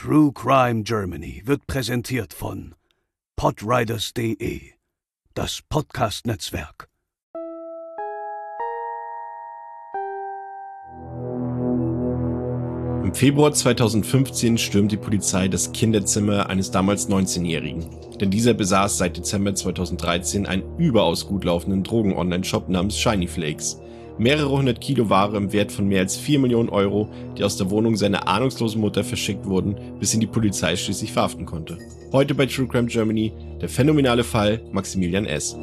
True Crime Germany wird präsentiert von podriders.de, das Podcast-Netzwerk. Im Februar 2015 stürmt die Polizei das Kinderzimmer eines damals 19-Jährigen. Denn dieser besaß seit Dezember 2013 einen überaus gut laufenden Drogen-Online-Shop namens Shiny Flakes. Mehrere hundert Kilo Ware im Wert von mehr als 4 Millionen Euro, die aus der Wohnung seiner ahnungslosen Mutter verschickt wurden, bis ihn die Polizei schließlich verhaften konnte. Heute bei True Crime Germany der phänomenale Fall Maximilian S.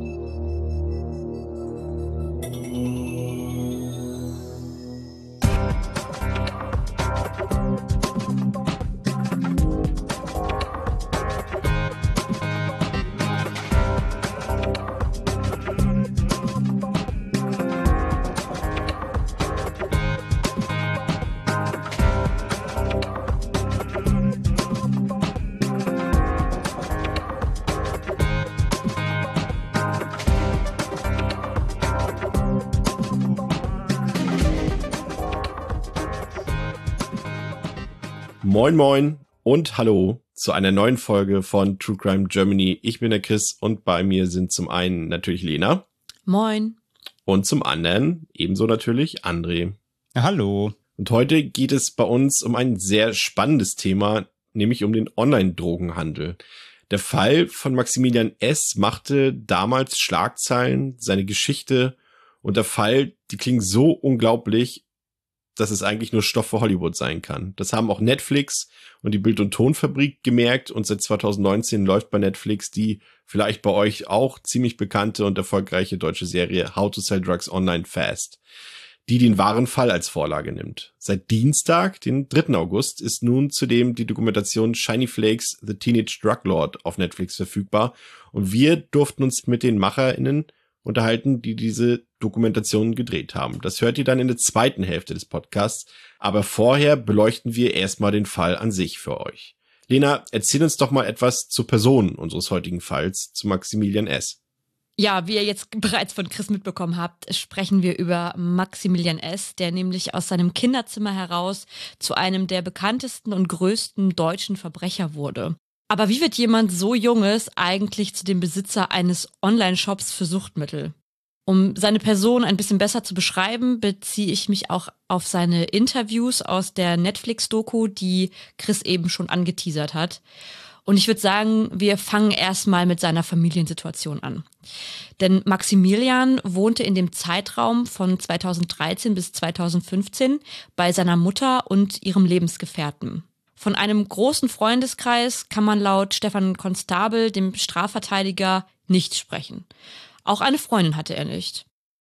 Moin moin und hallo zu einer neuen Folge von True Crime Germany. Ich bin der Chris und bei mir sind zum einen natürlich Lena. Moin. Und zum anderen ebenso natürlich André. Ja, hallo. Und heute geht es bei uns um ein sehr spannendes Thema, nämlich um den Online-Drogenhandel. Der Fall von Maximilian S. machte damals Schlagzeilen, seine Geschichte und der Fall, die klingen so unglaublich, dass es eigentlich nur Stoff für Hollywood sein kann. Das haben auch Netflix und die Bild- und Tonfabrik gemerkt und seit 2019 läuft bei Netflix die vielleicht bei euch auch ziemlich bekannte und erfolgreiche deutsche Serie How to Sell Drugs Online Fast, die den wahren Fall als Vorlage nimmt. Seit Dienstag, den 3. August, ist nun zudem die Dokumentation Shiny Flakes, The Teenage Drug Lord auf Netflix verfügbar und wir durften uns mit den MacherInnen unterhalten, die diese Dokumentationen gedreht haben. Das hört ihr dann in der zweiten Hälfte des Podcasts, aber vorher beleuchten wir erstmal den Fall an sich für euch. Lena, erzähl uns doch mal etwas zur Person unseres heutigen Falls, zu Maximilian S. Ja, wie ihr jetzt bereits von Chris mitbekommen habt, sprechen wir über Maximilian S., der nämlich aus seinem Kinderzimmer heraus zu einem der bekanntesten und größten deutschen Verbrecher wurde. Aber wie wird jemand so Junges eigentlich zu dem Besitzer eines Online-Shops für Suchtmittel? Um seine Person ein bisschen besser zu beschreiben, beziehe ich mich auch auf seine Interviews aus der Netflix-Doku, die Chris eben schon angeteasert hat. Und ich würde sagen, wir fangen erstmal mit seiner Familiensituation an. Denn Maximilian wohnte in dem Zeitraum von 2013 bis 2015 bei seiner Mutter und ihrem Lebensgefährten. Von einem großen Freundeskreis kann man laut Stefan Konstabel, dem Strafverteidiger, nicht sprechen. Auch eine Freundin hatte er nicht.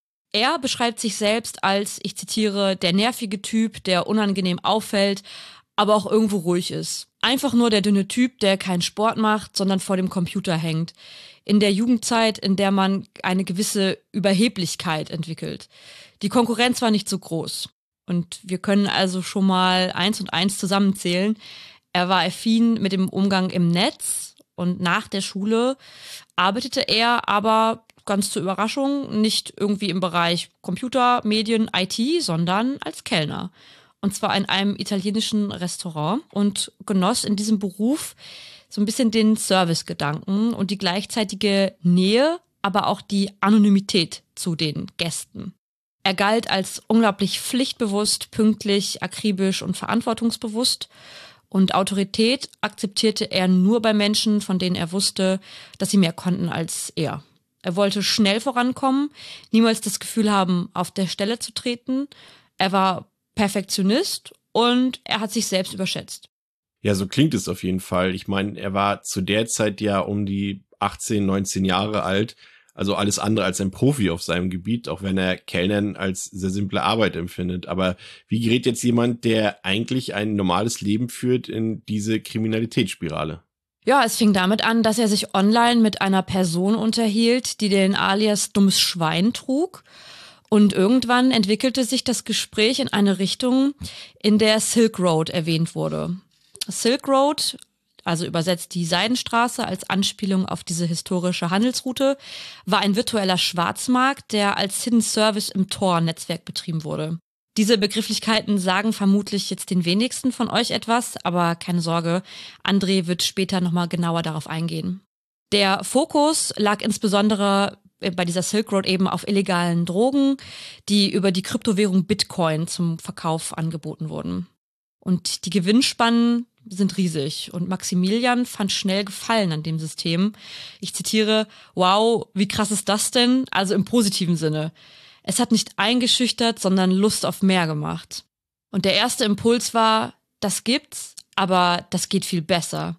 Er beschreibt sich selbst als, ich zitiere, der nervige Typ, der unangenehm auffällt, aber auch irgendwo ruhig ist. Einfach nur der dünne Typ, der keinen Sport macht, sondern vor dem Computer hängt. In der Jugendzeit, in der man eine gewisse Überheblichkeit entwickelt. Die Konkurrenz war nicht so groß. Und wir können also schon mal 1 und 1 zusammenzählen. Er war affin mit dem Umgang im Netz und nach der Schule arbeitete er aber, ganz zur Überraschung, nicht irgendwie im Bereich Computer, Medien, IT, sondern als Kellner. Und zwar in einem italienischen Restaurant und genoss in diesem Beruf so ein bisschen den Servicegedanken und die gleichzeitige Nähe, aber auch die Anonymität zu den Gästen. Er galt als unglaublich pflichtbewusst, pünktlich, akribisch und verantwortungsbewusst. Und Autorität akzeptierte er nur bei Menschen, von denen er wusste, dass sie mehr konnten als er. Er wollte schnell vorankommen, niemals das Gefühl haben, auf der Stelle zu treten. Er war Perfektionist und er hat sich selbst überschätzt. Ja, so klingt es auf jeden Fall. Ich meine, er war zu der Zeit ja um die 18, 19 Jahre alt. Also alles andere als ein Profi auf seinem Gebiet, auch wenn er Kellnern als sehr simple Arbeit empfindet. Aber wie gerät jetzt jemand, der eigentlich ein normales Leben führt, in diese Kriminalitätsspirale? Ja, es fing damit an, dass er sich online mit einer Person unterhielt, die den Alias dummes Schwein trug. Und irgendwann entwickelte sich das Gespräch in eine Richtung, in der Silk Road erwähnt wurde. Silk Road, also übersetzt die Seidenstraße als Anspielung auf diese historische Handelsroute, war ein virtueller Schwarzmarkt, der als Hidden Service im Tor-Netzwerk betrieben wurde. Diese Begrifflichkeiten sagen vermutlich jetzt den wenigsten von euch etwas, aber keine Sorge, André wird später nochmal genauer darauf eingehen. Der Fokus lag insbesondere bei dieser Silk Road eben auf illegalen Drogen, die über die Kryptowährung Bitcoin zum Verkauf angeboten wurden. Und die Gewinnspannen sind riesig und Maximilian fand schnell Gefallen an dem System. Ich zitiere, wow, wie krass ist das denn? Also im positiven Sinne. Es hat nicht eingeschüchtert, sondern Lust auf mehr gemacht. Und der erste Impuls war, das gibt's, aber das geht viel besser.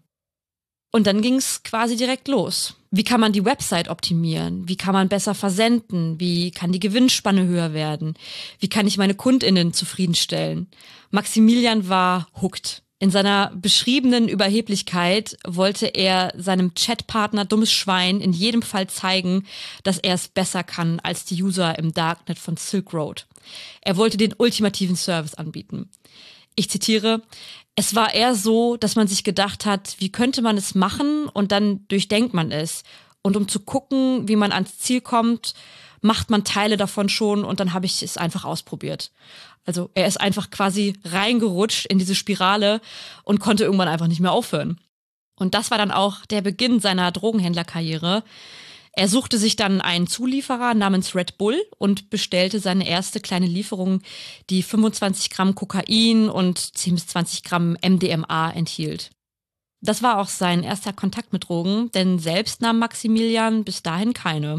Und dann ging's quasi direkt los. Wie kann man die Website optimieren? Wie kann man besser versenden? Wie kann die Gewinnspanne höher werden? Wie kann ich meine KundInnen zufriedenstellen? Maximilian war hooked. In seiner beschriebenen Überheblichkeit wollte er seinem Chatpartner dummes Schwein in jedem Fall zeigen, dass er es besser kann als die User im Darknet von Silk Road. Er wollte den ultimativen Service anbieten. Ich zitiere, es war eher so, dass man sich gedacht hat, wie könnte man es machen und dann durchdenkt man es. Und um zu gucken, wie man ans Ziel kommt, macht man Teile davon schon und dann habe ich es einfach ausprobiert. Also er ist einfach quasi reingerutscht in diese Spirale und konnte irgendwann einfach nicht mehr aufhören. Und das war dann auch der Beginn seiner Drogenhändlerkarriere. Er suchte sich dann einen Zulieferer namens Red Bull und bestellte seine erste kleine Lieferung, die 25 Gramm Kokain und 10 bis 20 Gramm MDMA enthielt. Das war auch sein erster Kontakt mit Drogen, denn selbst nahm Maximilian bis dahin keine.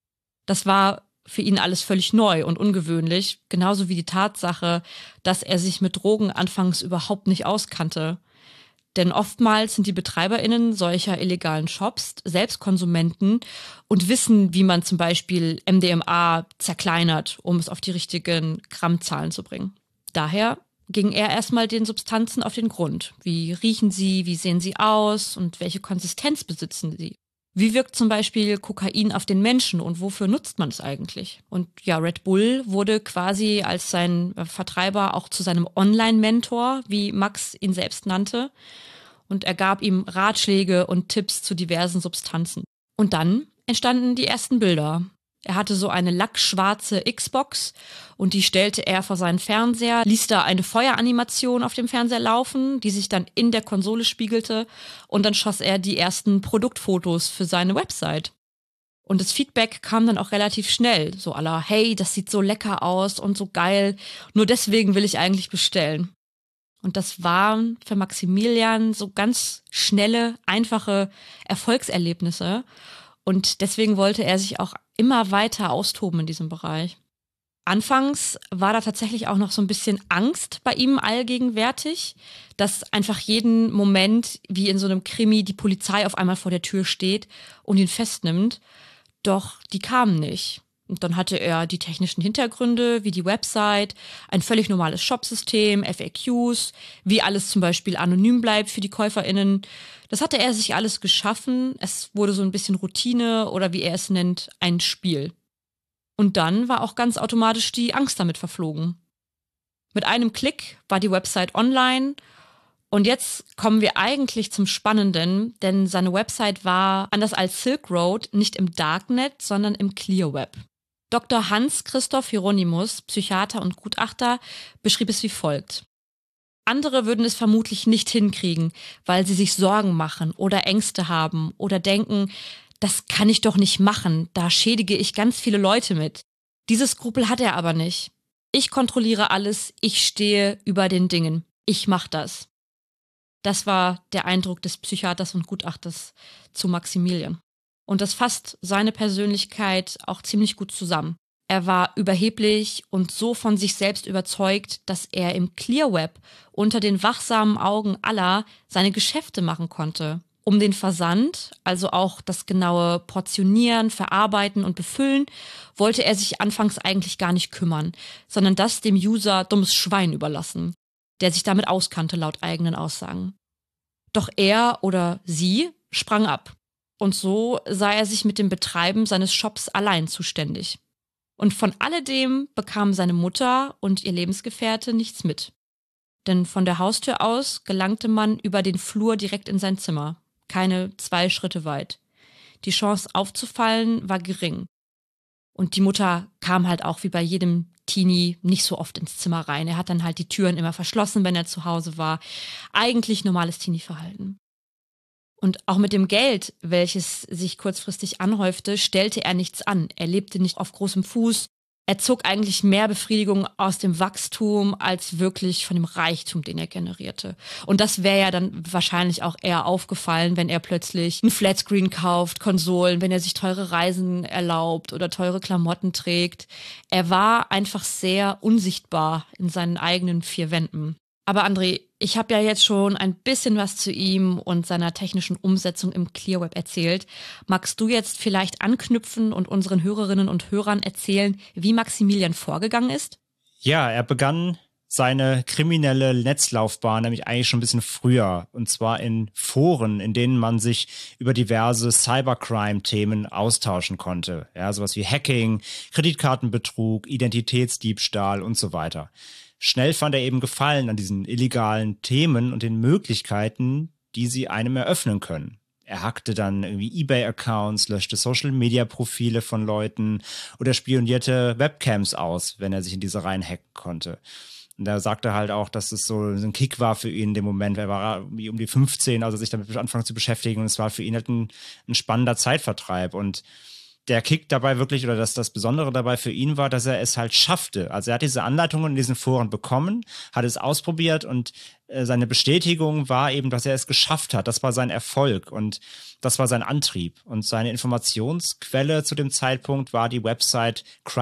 Das war für ihn alles völlig neu und ungewöhnlich, genauso wie die Tatsache, dass er sich mit Drogen anfangs überhaupt nicht auskannte. Denn oftmals sind die BetreiberInnen solcher illegalen Shops selbst Konsumenten und wissen, wie man zum Beispiel MDMA zerkleinert, um es auf die richtigen Grammzahlen zu bringen. Daher ging er erstmal den Substanzen auf den Grund. Wie riechen sie, wie sehen sie aus und welche Konsistenz besitzen sie? Wie wirkt zum Beispiel Kokain auf den Menschen und wofür nutzt man es eigentlich? Und ja, Red Bull wurde quasi als sein Vertreiber auch zu seinem Online-Mentor, wie Max ihn selbst nannte. Und er gab ihm Ratschläge und Tipps zu diversen Substanzen. Und dann entstanden die ersten Bilder. Er hatte so eine lackschwarze Xbox und die stellte er vor seinen Fernseher, ließ da eine Feueranimation auf dem Fernseher laufen, die sich dann in der Konsole spiegelte und dann schoss er die ersten Produktfotos für seine Website. Und das Feedback kam dann auch relativ schnell, so à la, hey, das sieht so lecker aus und so geil, nur deswegen will ich eigentlich bestellen. Und das waren für Maximilian so ganz schnelle, einfache Erfolgserlebnisse. Und deswegen wollte er sich auch immer weiter austoben in diesem Bereich. Anfangs war da tatsächlich auch noch so ein bisschen Angst bei ihm allgegenwärtig, dass einfach jeden Moment, wie in so einem Krimi, die Polizei auf einmal vor der Tür steht und ihn festnimmt. Doch die kamen nicht. Und dann hatte er die technischen Hintergründe, wie die Website, ein völlig normales Shopsystem, FAQs, wie alles zum Beispiel anonym bleibt für die KäuferInnen. Das hatte er sich alles geschaffen. Es wurde so ein bisschen Routine oder wie er es nennt, ein Spiel. Und dann war auch ganz automatisch die Angst damit verflogen. Mit einem Klick war die Website online. Und jetzt kommen wir eigentlich zum Spannenden, denn seine Website war, anders als Silk Road, nicht im Darknet, sondern im Clear Web. Dr. Hans-Christoph Hieronymus, Psychiater und Gutachter, beschrieb es wie folgt. Andere würden es vermutlich nicht hinkriegen, weil sie sich Sorgen machen oder Ängste haben oder denken, das kann ich doch nicht machen, da schädige ich ganz viele Leute mit. Diese Skrupel hat er aber nicht. Ich kontrolliere alles, ich stehe über den Dingen. Ich mach das. Das war der Eindruck des Psychiaters und Gutachters zu Maximilian. Und das fasst seine Persönlichkeit auch ziemlich gut zusammen. Er war überheblich und so von sich selbst überzeugt, dass er im Clear Web unter den wachsamen Augen aller seine Geschäfte machen konnte. Um den Versand, also auch das genaue Portionieren, Verarbeiten und Befüllen, wollte er sich anfangs eigentlich gar nicht kümmern, sondern das dem User dummes Schwein überlassen, der sich damit auskannte laut eigenen Aussagen. Doch er oder sie sprang ab. Und so sah er sich mit dem Betreiben seines Shops allein zuständig. Und von alledem bekam seine Mutter und ihr Lebensgefährte nichts mit. Denn von der Haustür aus gelangte man über den Flur direkt in sein Zimmer. Keine 2 Schritte weit. Die Chance aufzufallen war gering. Und die Mutter kam halt auch wie bei jedem Teenie nicht so oft ins Zimmer rein. Er hat dann halt die Türen immer verschlossen, wenn er zu Hause war. Eigentlich normales Teenie-Verhalten. Und auch mit dem Geld, welches sich kurzfristig anhäufte, stellte er nichts an. Er lebte nicht auf großem Fuß. Er zog eigentlich mehr Befriedigung aus dem Wachstum als wirklich von dem Reichtum, den er generierte. Und das wäre ja dann wahrscheinlich auch eher aufgefallen, wenn er plötzlich ein Flatscreen kauft, Konsolen, wenn er sich teure Reisen erlaubt oder teure Klamotten trägt. Er war einfach sehr unsichtbar in seinen eigenen vier Wänden. Aber André, ich habe ja jetzt schon ein bisschen was zu ihm und seiner technischen Umsetzung im Clearweb erzählt. Magst du jetzt vielleicht anknüpfen und unseren Hörerinnen und Hörern erzählen, wie Maximilian vorgegangen ist? Ja, er begann seine kriminelle Netzlaufbahn nämlich eigentlich schon ein bisschen früher. Und zwar in Foren, in denen man sich über diverse Cybercrime-Themen austauschen konnte. Ja, sowas wie Hacking, Kreditkartenbetrug, Identitätsdiebstahl und so weiter. Schnell fand er eben Gefallen an diesen illegalen Themen und den Möglichkeiten, die sie einem eröffnen können. Er hackte dann irgendwie eBay-Accounts, löschte Social-Media-Profile von Leuten oder spionierte Webcams aus, wenn er sich in diese Reihen hacken konnte. Und er sagte halt auch, dass es so ein Kick war für ihn in dem Moment. Er war irgendwie um die 15, also sich damit anfangen zu beschäftigen. Und es war für ihn halt ein spannender Zeitvertreib. Und der Kick dabei wirklich, oder das Besondere dabei für ihn war, dass er es halt schaffte. Also er hat diese Anleitungen in diesen Foren bekommen, hat es ausprobiert und seine Bestätigung war eben, dass er es geschafft hat. Das war sein Erfolg und das war sein Antrieb. Und seine Informationsquelle zu dem Zeitpunkt war die Website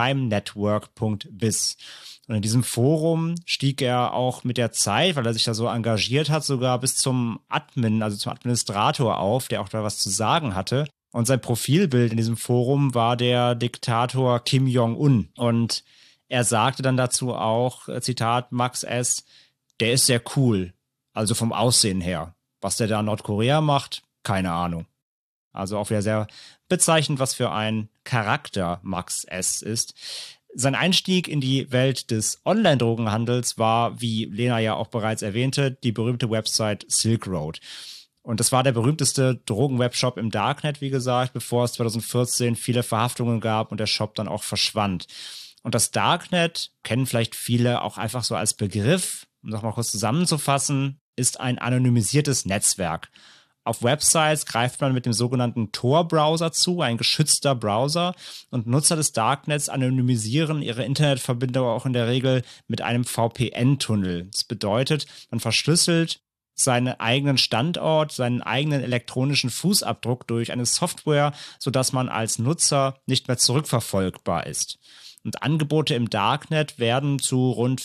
crimenetwork.biz. Und in diesem Forum stieg er auch mit der Zeit, weil er sich da so engagiert hat, sogar bis zum Admin, also zum Administrator auf, der auch da was zu sagen hatte. Und sein Profilbild in diesem Forum war der Diktator Kim Jong-un. Und er sagte dann dazu auch, Zitat, Max S., der ist sehr cool, also vom Aussehen her. Was der da in Nordkorea macht, keine Ahnung. Also auch wieder sehr bezeichnend, was für ein Charakter Max S. ist. Sein Einstieg in die Welt des Online-Drogenhandels war, wie Lena ja auch bereits erwähnte, die berühmte Website Silk Road. Und das war der berühmteste Drogen-Webshop im Darknet, wie gesagt, bevor es 2014 viele Verhaftungen gab und der Shop dann auch verschwand. Und das Darknet, kennen vielleicht viele auch einfach so als Begriff, um das mal kurz zusammenzufassen, ist ein anonymisiertes Netzwerk. Auf Websites greift man mit dem sogenannten Tor-Browser zu, ein geschützter Browser, und Nutzer des Darknets anonymisieren ihre Internetverbindung auch in der Regel mit einem VPN-Tunnel. Das bedeutet, man verschlüsselt seinen eigenen Standort, seinen eigenen elektronischen Fußabdruck durch eine Software, sodass man als Nutzer nicht mehr zurückverfolgbar ist. Und Angebote im Darknet werden zu rund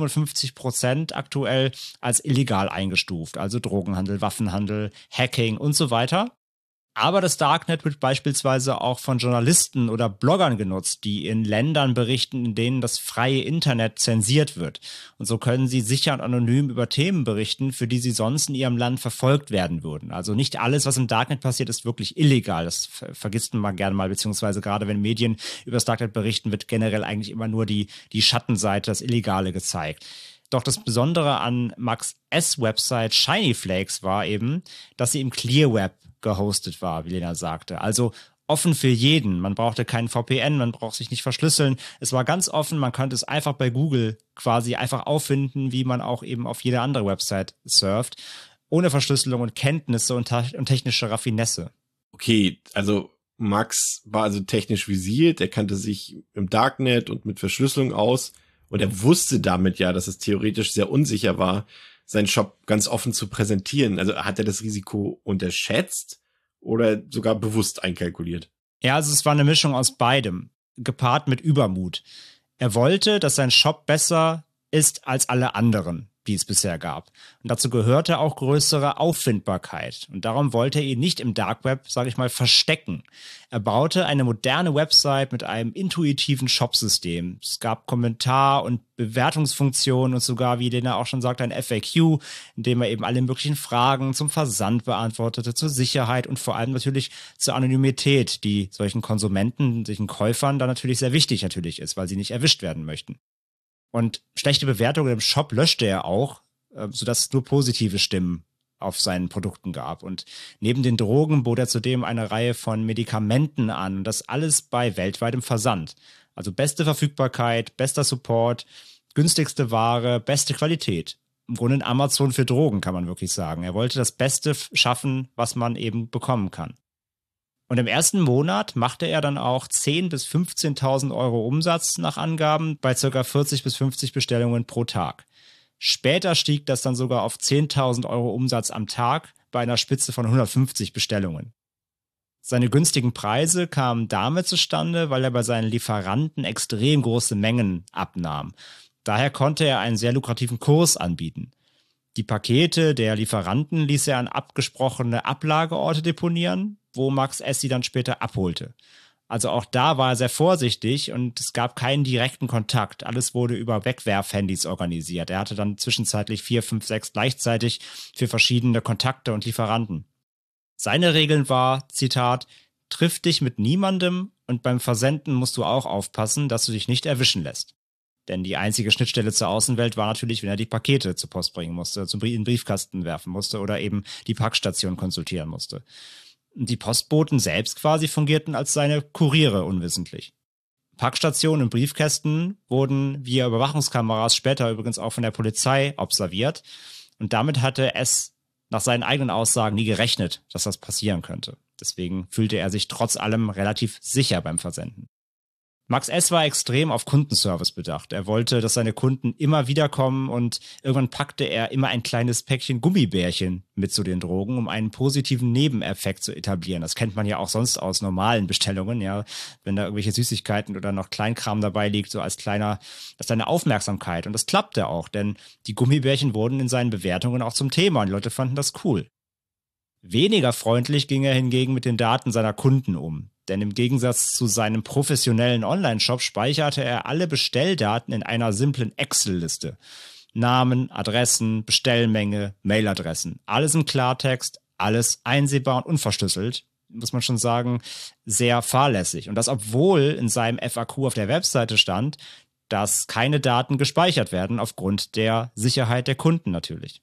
57% aktuell als illegal eingestuft, also Drogenhandel, Waffenhandel, Hacking und so weiter. Aber das Darknet wird beispielsweise auch von Journalisten oder Bloggern genutzt, die in Ländern berichten, in denen das freie Internet zensiert wird. Und so können sie sicher und anonym über Themen berichten, für die sie sonst in ihrem Land verfolgt werden würden. Also nicht alles, was im Darknet passiert, ist wirklich illegal. Das vergisst man gerne mal, beziehungsweise gerade wenn Medien über das Darknet berichten, wird generell eigentlich immer nur die Schattenseite, das Illegale gezeigt. Doch das Besondere an Max S. Website Shiny Flakes war eben, dass sie im Clearweb gehostet war, wie Lena sagte. Also offen für jeden. Man brauchte keinen VPN, man braucht sich nicht verschlüsseln. Es war ganz offen, man konnte es einfach bei Google quasi einfach auffinden, wie man auch eben auf jede andere Website surft. Ohne Verschlüsselung und Kenntnisse und technische Raffinesse. Okay, also Max war also technisch visiert, er kannte sich im Darknet und mit Verschlüsselung aus und er wusste damit ja, dass es theoretisch sehr unsicher war, seinen Shop ganz offen zu präsentieren. Also hat er das Risiko unterschätzt oder sogar bewusst einkalkuliert? Ja, also es war eine Mischung aus beidem, gepaart mit Übermut. Er wollte, dass sein Shop besser ist als alle anderen, die es bisher gab. Und dazu gehörte auch größere Auffindbarkeit. Und darum wollte er ihn nicht im Dark Web, sage ich mal, verstecken. Er baute eine moderne Website mit einem intuitiven Shopsystem. Es gab Kommentar- und Bewertungsfunktionen und sogar, wie Lena auch schon sagte, ein FAQ, in dem er eben alle möglichen Fragen zum Versand beantwortete, zur Sicherheit und vor allem natürlich zur Anonymität, die solchen Konsumenten, solchen Käufern da natürlich sehr wichtig natürlich ist, weil sie nicht erwischt werden möchten. Und schlechte Bewertungen im Shop löschte er auch, sodass es nur positive Stimmen auf seinen Produkten gab. Und neben den Drogen bot er zudem eine Reihe von Medikamenten an. Das alles bei weltweitem Versand. Also beste Verfügbarkeit, bester Support, günstigste Ware, beste Qualität. Im Grunde ein Amazon für Drogen, kann man wirklich sagen. Er wollte das Beste schaffen, was man eben bekommen kann. Und im ersten Monat machte er dann auch 10.000 bis 15.000 Euro Umsatz nach Angaben bei ca. 40 bis 50 Bestellungen pro Tag. Später stieg das dann sogar auf 10.000 Euro Umsatz am Tag bei einer Spitze von 150 Bestellungen. Seine günstigen Preise kamen damit zustande, weil er bei seinen Lieferanten extrem große Mengen abnahm. Daher konnte er einen sehr lukrativen Kurs anbieten. Die Pakete der Lieferanten ließ er an abgesprochene Ablageorte deponieren, wo Max S. sie dann später abholte. Also auch da war er sehr vorsichtig und es gab keinen direkten Kontakt. Alles wurde über Wegwerfhandys organisiert. Er hatte dann zwischenzeitlich 4, 5, 6 gleichzeitig für verschiedene Kontakte und Lieferanten. Seine Regeln war, Zitat, triff dich mit niemandem und beim Versenden musst du auch aufpassen, dass du dich nicht erwischen lässt. Denn die einzige Schnittstelle zur Außenwelt war natürlich, wenn er die Pakete zur Post bringen musste, in den Briefkasten werfen musste oder eben die Packstation konsultieren musste. Die Postboten selbst quasi fungierten als seine Kuriere unwissentlich. Packstationen und Briefkästen wurden via Überwachungskameras später übrigens auch von der Polizei observiert. Und damit hatte es nach seinen eigenen Aussagen nie gerechnet, dass das passieren könnte. Deswegen fühlte er sich trotz allem relativ sicher beim Versenden. Max S. war extrem auf Kundenservice bedacht. Er wollte, dass seine Kunden immer wiederkommen und irgendwann packte er immer ein kleines Päckchen Gummibärchen mit zu den Drogen, um einen positiven Nebeneffekt zu etablieren. Das kennt man ja auch sonst aus normalen Bestellungen, ja, wenn da irgendwelche Süßigkeiten oder noch Kleinkram dabei liegt, so als kleine Aufmerksamkeit. Und das klappte auch, denn die Gummibärchen wurden in seinen Bewertungen auch zum Thema und die Leute fanden das cool. Weniger freundlich ging er hingegen mit den Daten seiner Kunden um. Denn im Gegensatz zu seinem professionellen Online-Shop speicherte er alle Bestelldaten in einer simplen Excel-Liste. Namen, Adressen, Bestellmenge, Mailadressen. Alles im Klartext, alles einsehbar und unverschlüsselt. Muss man schon sagen, sehr fahrlässig. Und das, obwohl in seinem FAQ auf der Webseite stand, dass keine Daten gespeichert werden aufgrund der Sicherheit der Kunden natürlich.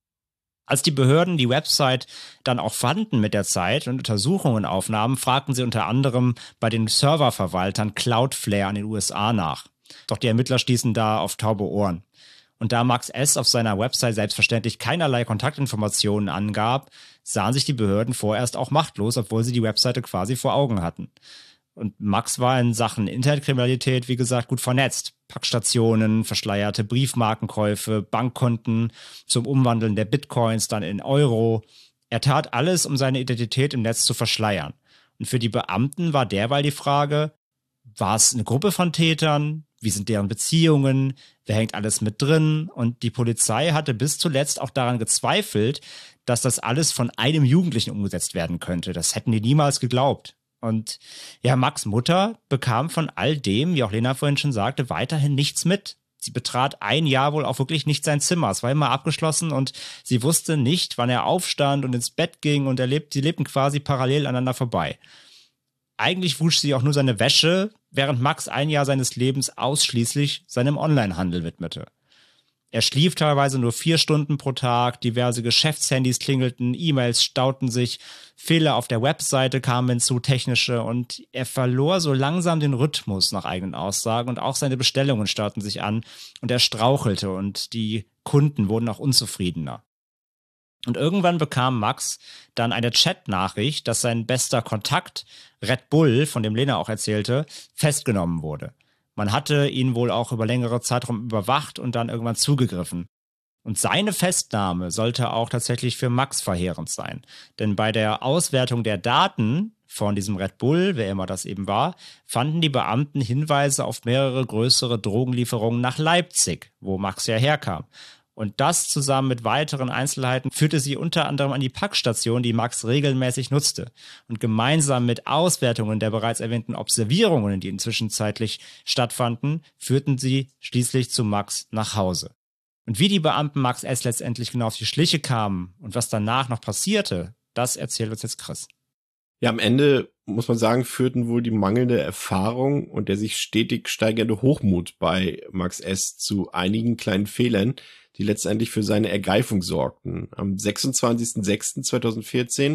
Als die Behörden die Website dann auch fanden mit der Zeit und Untersuchungen aufnahmen, fragten sie unter anderem bei den Serververwaltern Cloudflare in den USA nach. Doch die Ermittler stießen da auf taube Ohren. Und da Max S. auf seiner Website selbstverständlich keinerlei Kontaktinformationen angab, sahen sich die Behörden vorerst auch machtlos, obwohl sie die Webseite quasi vor Augen hatten. Und Max war in Sachen Internetkriminalität, wie gesagt, gut vernetzt. Packstationen, verschleierte Briefmarkenkäufe, Bankkonten zum Umwandeln der Bitcoins dann in Euro. Er tat alles, um seine Identität im Netz zu verschleiern. Und für die Beamten war derweil die Frage, war es eine Gruppe von Tätern? Wie sind deren Beziehungen? Wer hängt alles mit drin? Und die Polizei hatte bis zuletzt auch daran gezweifelt, dass das alles von einem Jugendlichen umgesetzt werden könnte. Das hätten die niemals geglaubt. Und ja, Max' Mutter bekam von all dem, wie auch Lena vorhin schon sagte, weiterhin nichts mit. Sie betrat ein Jahr wohl auch wirklich nicht sein Zimmer. Es war immer abgeschlossen und sie wusste nicht, wann er aufstand und ins Bett ging und sie lebten quasi parallel aneinander vorbei. Eigentlich wusch sie auch nur seine Wäsche, während Max ein Jahr seines Lebens ausschließlich seinem Onlinehandel widmete. Er schlief teilweise nur 4 Stunden pro Tag, diverse Geschäftshandys klingelten, E-Mails stauten sich, Fehler auf der Webseite kamen hinzu, technische, und er verlor so langsam den Rhythmus nach eigenen Aussagen und auch seine Bestellungen stauten sich an und er strauchelte und die Kunden wurden auch unzufriedener. Und irgendwann bekam Max dann eine Chat-Nachricht, dass sein bester Kontakt, Red Bull, von dem Lena auch erzählte, festgenommen wurde. Man hatte ihn wohl auch über längere Zeitraum überwacht und dann irgendwann zugegriffen. Und seine Festnahme sollte auch tatsächlich für Max verheerend sein. Denn bei der Auswertung der Daten von diesem Red Bull, wer immer das eben war, fanden die Beamten Hinweise auf mehrere größere Drogenlieferungen nach Leipzig, wo Max ja herkam. Und das zusammen mit weiteren Einzelheiten führte sie unter anderem an die Packstation, die Max regelmäßig nutzte. Und gemeinsam mit Auswertungen der bereits erwähnten Observierungen, die inzwischen zeitlich stattfanden, führten sie schließlich zu Max nach Hause. Und wie die Beamten Max S. letztendlich genau auf die Schliche kamen und was danach noch passierte, das erzählt uns jetzt Chris. Ja, am Ende, muss man sagen, führten wohl die mangelnde Erfahrung und der sich stetig steigernde Hochmut bei Max S. zu einigen kleinen Fehlern, die letztendlich für seine Ergreifung sorgten. Am 26.06.2014,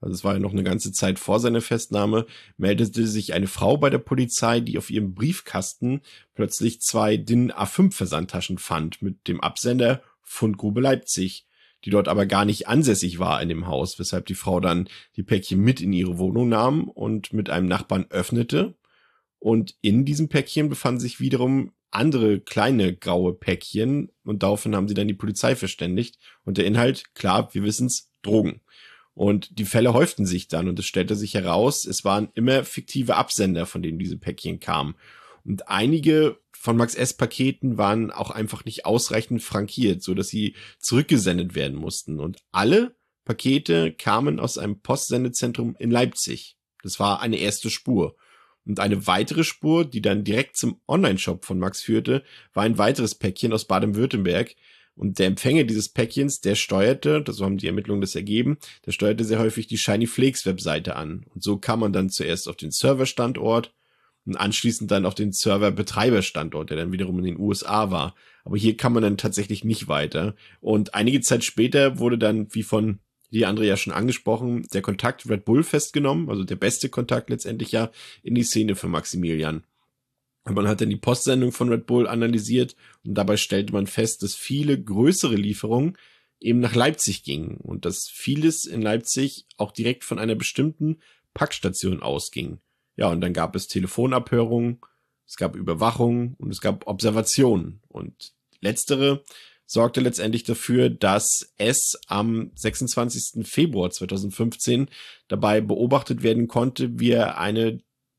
also es war ja noch eine ganze Zeit vor seiner Festnahme, meldete sich eine Frau bei der Polizei, die auf ihrem Briefkasten plötzlich 2 DIN A5 Versandtaschen fand mit dem Absender Fundgrube Leipzig, die dort aber gar nicht ansässig war in dem Haus, weshalb die Frau dann die Päckchen mit in ihre Wohnung nahm und mit einem Nachbarn öffnete. Und in diesem Päckchen befanden sich wiederum andere kleine graue Päckchen und daraufhin haben sie dann die Polizei verständigt. Und der Inhalt, klar, wir wissen's, Drogen. Und die Fälle häuften sich dann und es stellte sich heraus, es waren immer fiktive Absender, von denen diese Päckchen kamen. Und einige von Max S. Paketen waren auch einfach nicht ausreichend frankiert, so dass sie zurückgesendet werden mussten. Und alle Pakete kamen aus einem Postsendezentrum in Leipzig. Das war eine erste Spur. Und eine weitere Spur, die dann direkt zum Online-Shop von Max führte, war ein weiteres Päckchen aus Baden-Württemberg. Und der Empfänger dieses Päckchens, der steuerte, so haben die Ermittlungen das ergeben, der steuerte sehr häufig die Shiny Flakes Webseite an. Und so kam man dann zuerst auf den Serverstandort und anschließend dann auf den Serverbetreiberstandort, der dann wiederum in den USA war. Aber hier kam man dann tatsächlich nicht weiter. Und einige Zeit später wurde dann, wie von die André ja schon angesprochen, der Kontakt Red Bull festgenommen, also der beste Kontakt letztendlich ja in die Szene für Maximilian. Und man hat dann die Postsendung von Red Bull analysiert und dabei stellte man fest, dass viele größere Lieferungen eben nach Leipzig gingen und dass vieles in Leipzig auch direkt von einer bestimmten Packstation ausging. Ja, und dann gab es Telefonabhörungen, es gab Überwachung und es gab Observationen. Und letztere sorgte letztendlich dafür, dass es am 26. Februar 2015 dabei beobachtet werden konnte, wie er eine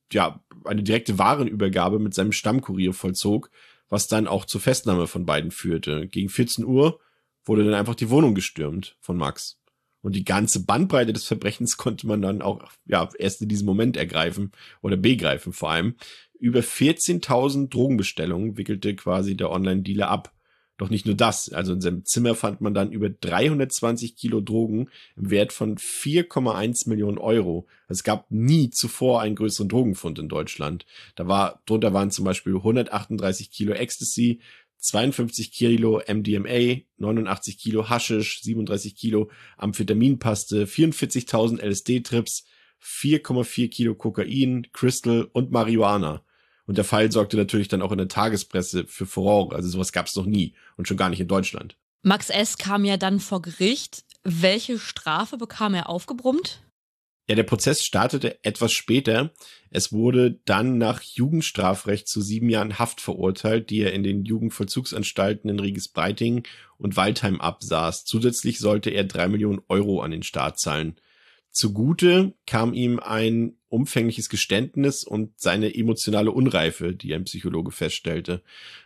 direkte Warenübergabe mit seinem Stammkurier vollzog, was dann auch zur Festnahme von beiden führte. Gegen 14 Uhr wurde dann einfach die Wohnung gestürmt von Max. Und die ganze Bandbreite des Verbrechens konnte man dann auch erst in diesem Moment ergreifen oder begreifen vor allem. Über 14.000 Drogenbestellungen wickelte quasi der Online-Dealer ab. Doch nicht nur das, also in seinem Zimmer fand man dann über 320 Kilo Drogen im Wert von 4,1 Millionen Euro. Es gab nie zuvor einen größeren Drogenfund in Deutschland. Drunter waren zum Beispiel 138 Kilo Ecstasy, 52 Kilo MDMA, 89 Kilo Haschisch, 37 Kilo Amphetaminpaste, 44.000 LSD-Trips, 4,4 Kilo Kokain, Crystal und Marihuana. Und der Fall sorgte natürlich dann auch in der Tagespresse für Furore. Also sowas gab es noch nie und schon gar nicht in Deutschland. Max S. kam ja dann vor Gericht. Welche Strafe bekam er aufgebrummt? Ja, der Prozess startete etwas später. Es wurde dann nach Jugendstrafrecht zu 7 Jahren Haft verurteilt, die er in den Jugendvollzugsanstalten in Regis-Breiting und Waldheim absaß. Zusätzlich sollte er 3 Millionen Euro an den Staat zahlen. Zugute kam ihm ein umfängliches Geständnis und seine emotionale Unreife, die ein Psychologe feststellte.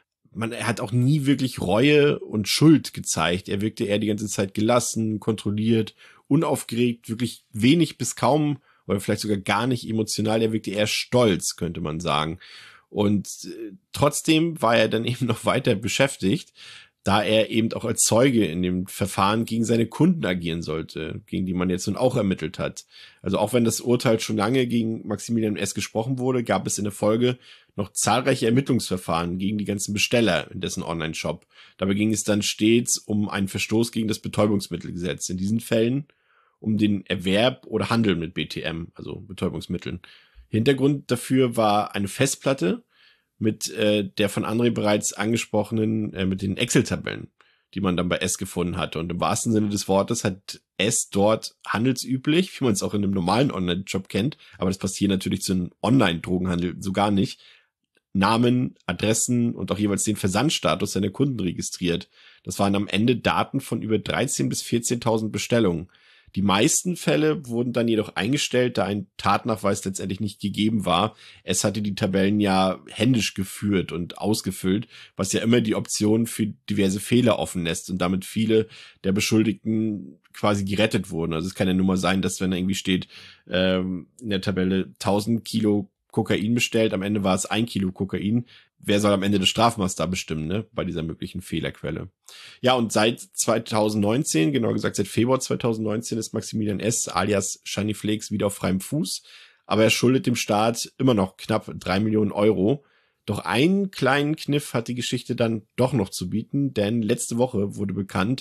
Er hat auch nie wirklich Reue und Schuld gezeigt. Er wirkte eher die ganze Zeit gelassen, kontrolliert, unaufgeregt, wirklich wenig bis kaum oder vielleicht sogar gar nicht emotional. Er wirkte eher stolz, könnte man sagen. Und trotzdem war er dann eben noch weiter beschäftigt, da er eben auch als Zeuge in dem Verfahren gegen seine Kunden agieren sollte, gegen die man jetzt nun auch ermittelt hat. Also auch wenn das Urteil schon lange gegen Maximilian S. gesprochen wurde, gab es in der Folge noch zahlreiche Ermittlungsverfahren gegen die ganzen Besteller in dessen Online-Shop. Dabei ging es dann stets um einen Verstoß gegen das Betäubungsmittelgesetz. In diesen Fällen um den Erwerb oder Handel mit BTM, also Betäubungsmitteln. Hintergrund dafür war eine Festplatte mit der von André bereits angesprochenen, mit den Excel-Tabellen, die man dann bei S gefunden hatte. Und im wahrsten Sinne des Wortes hat S dort handelsüblich, wie man es auch in einem normalen Online-Shop kennt, aber das passt hier natürlich zu einem Online-Drogenhandel so gar nicht, Namen, Adressen und auch jeweils den Versandstatus seiner Kunden registriert. Das waren am Ende Daten von über 13.000 bis 14.000 Bestellungen. Die meisten Fälle wurden dann jedoch eingestellt, da ein Tatnachweis letztendlich nicht gegeben war. Es hatte die Tabellen ja händisch geführt und ausgefüllt, was ja immer die Option für diverse Fehler offen lässt und damit viele der Beschuldigten quasi gerettet wurden. Also es kann ja nur mal sein, dass wenn da irgendwie steht, in der Tabelle 1000 Kilo Kokain bestellt, am Ende war es 1 Kilo Kokain. Wer soll am Ende das Strafmaß da bestimmen, ne? Bei dieser möglichen Fehlerquelle. Ja, und seit 2019, genauer gesagt seit Februar 2019, ist Maximilian S. alias Shiny Flakes wieder auf freiem Fuß. Aber er schuldet dem Staat immer noch knapp 3 Millionen Euro. Doch einen kleinen Kniff hat die Geschichte dann doch noch zu bieten, denn letzte Woche wurde bekannt,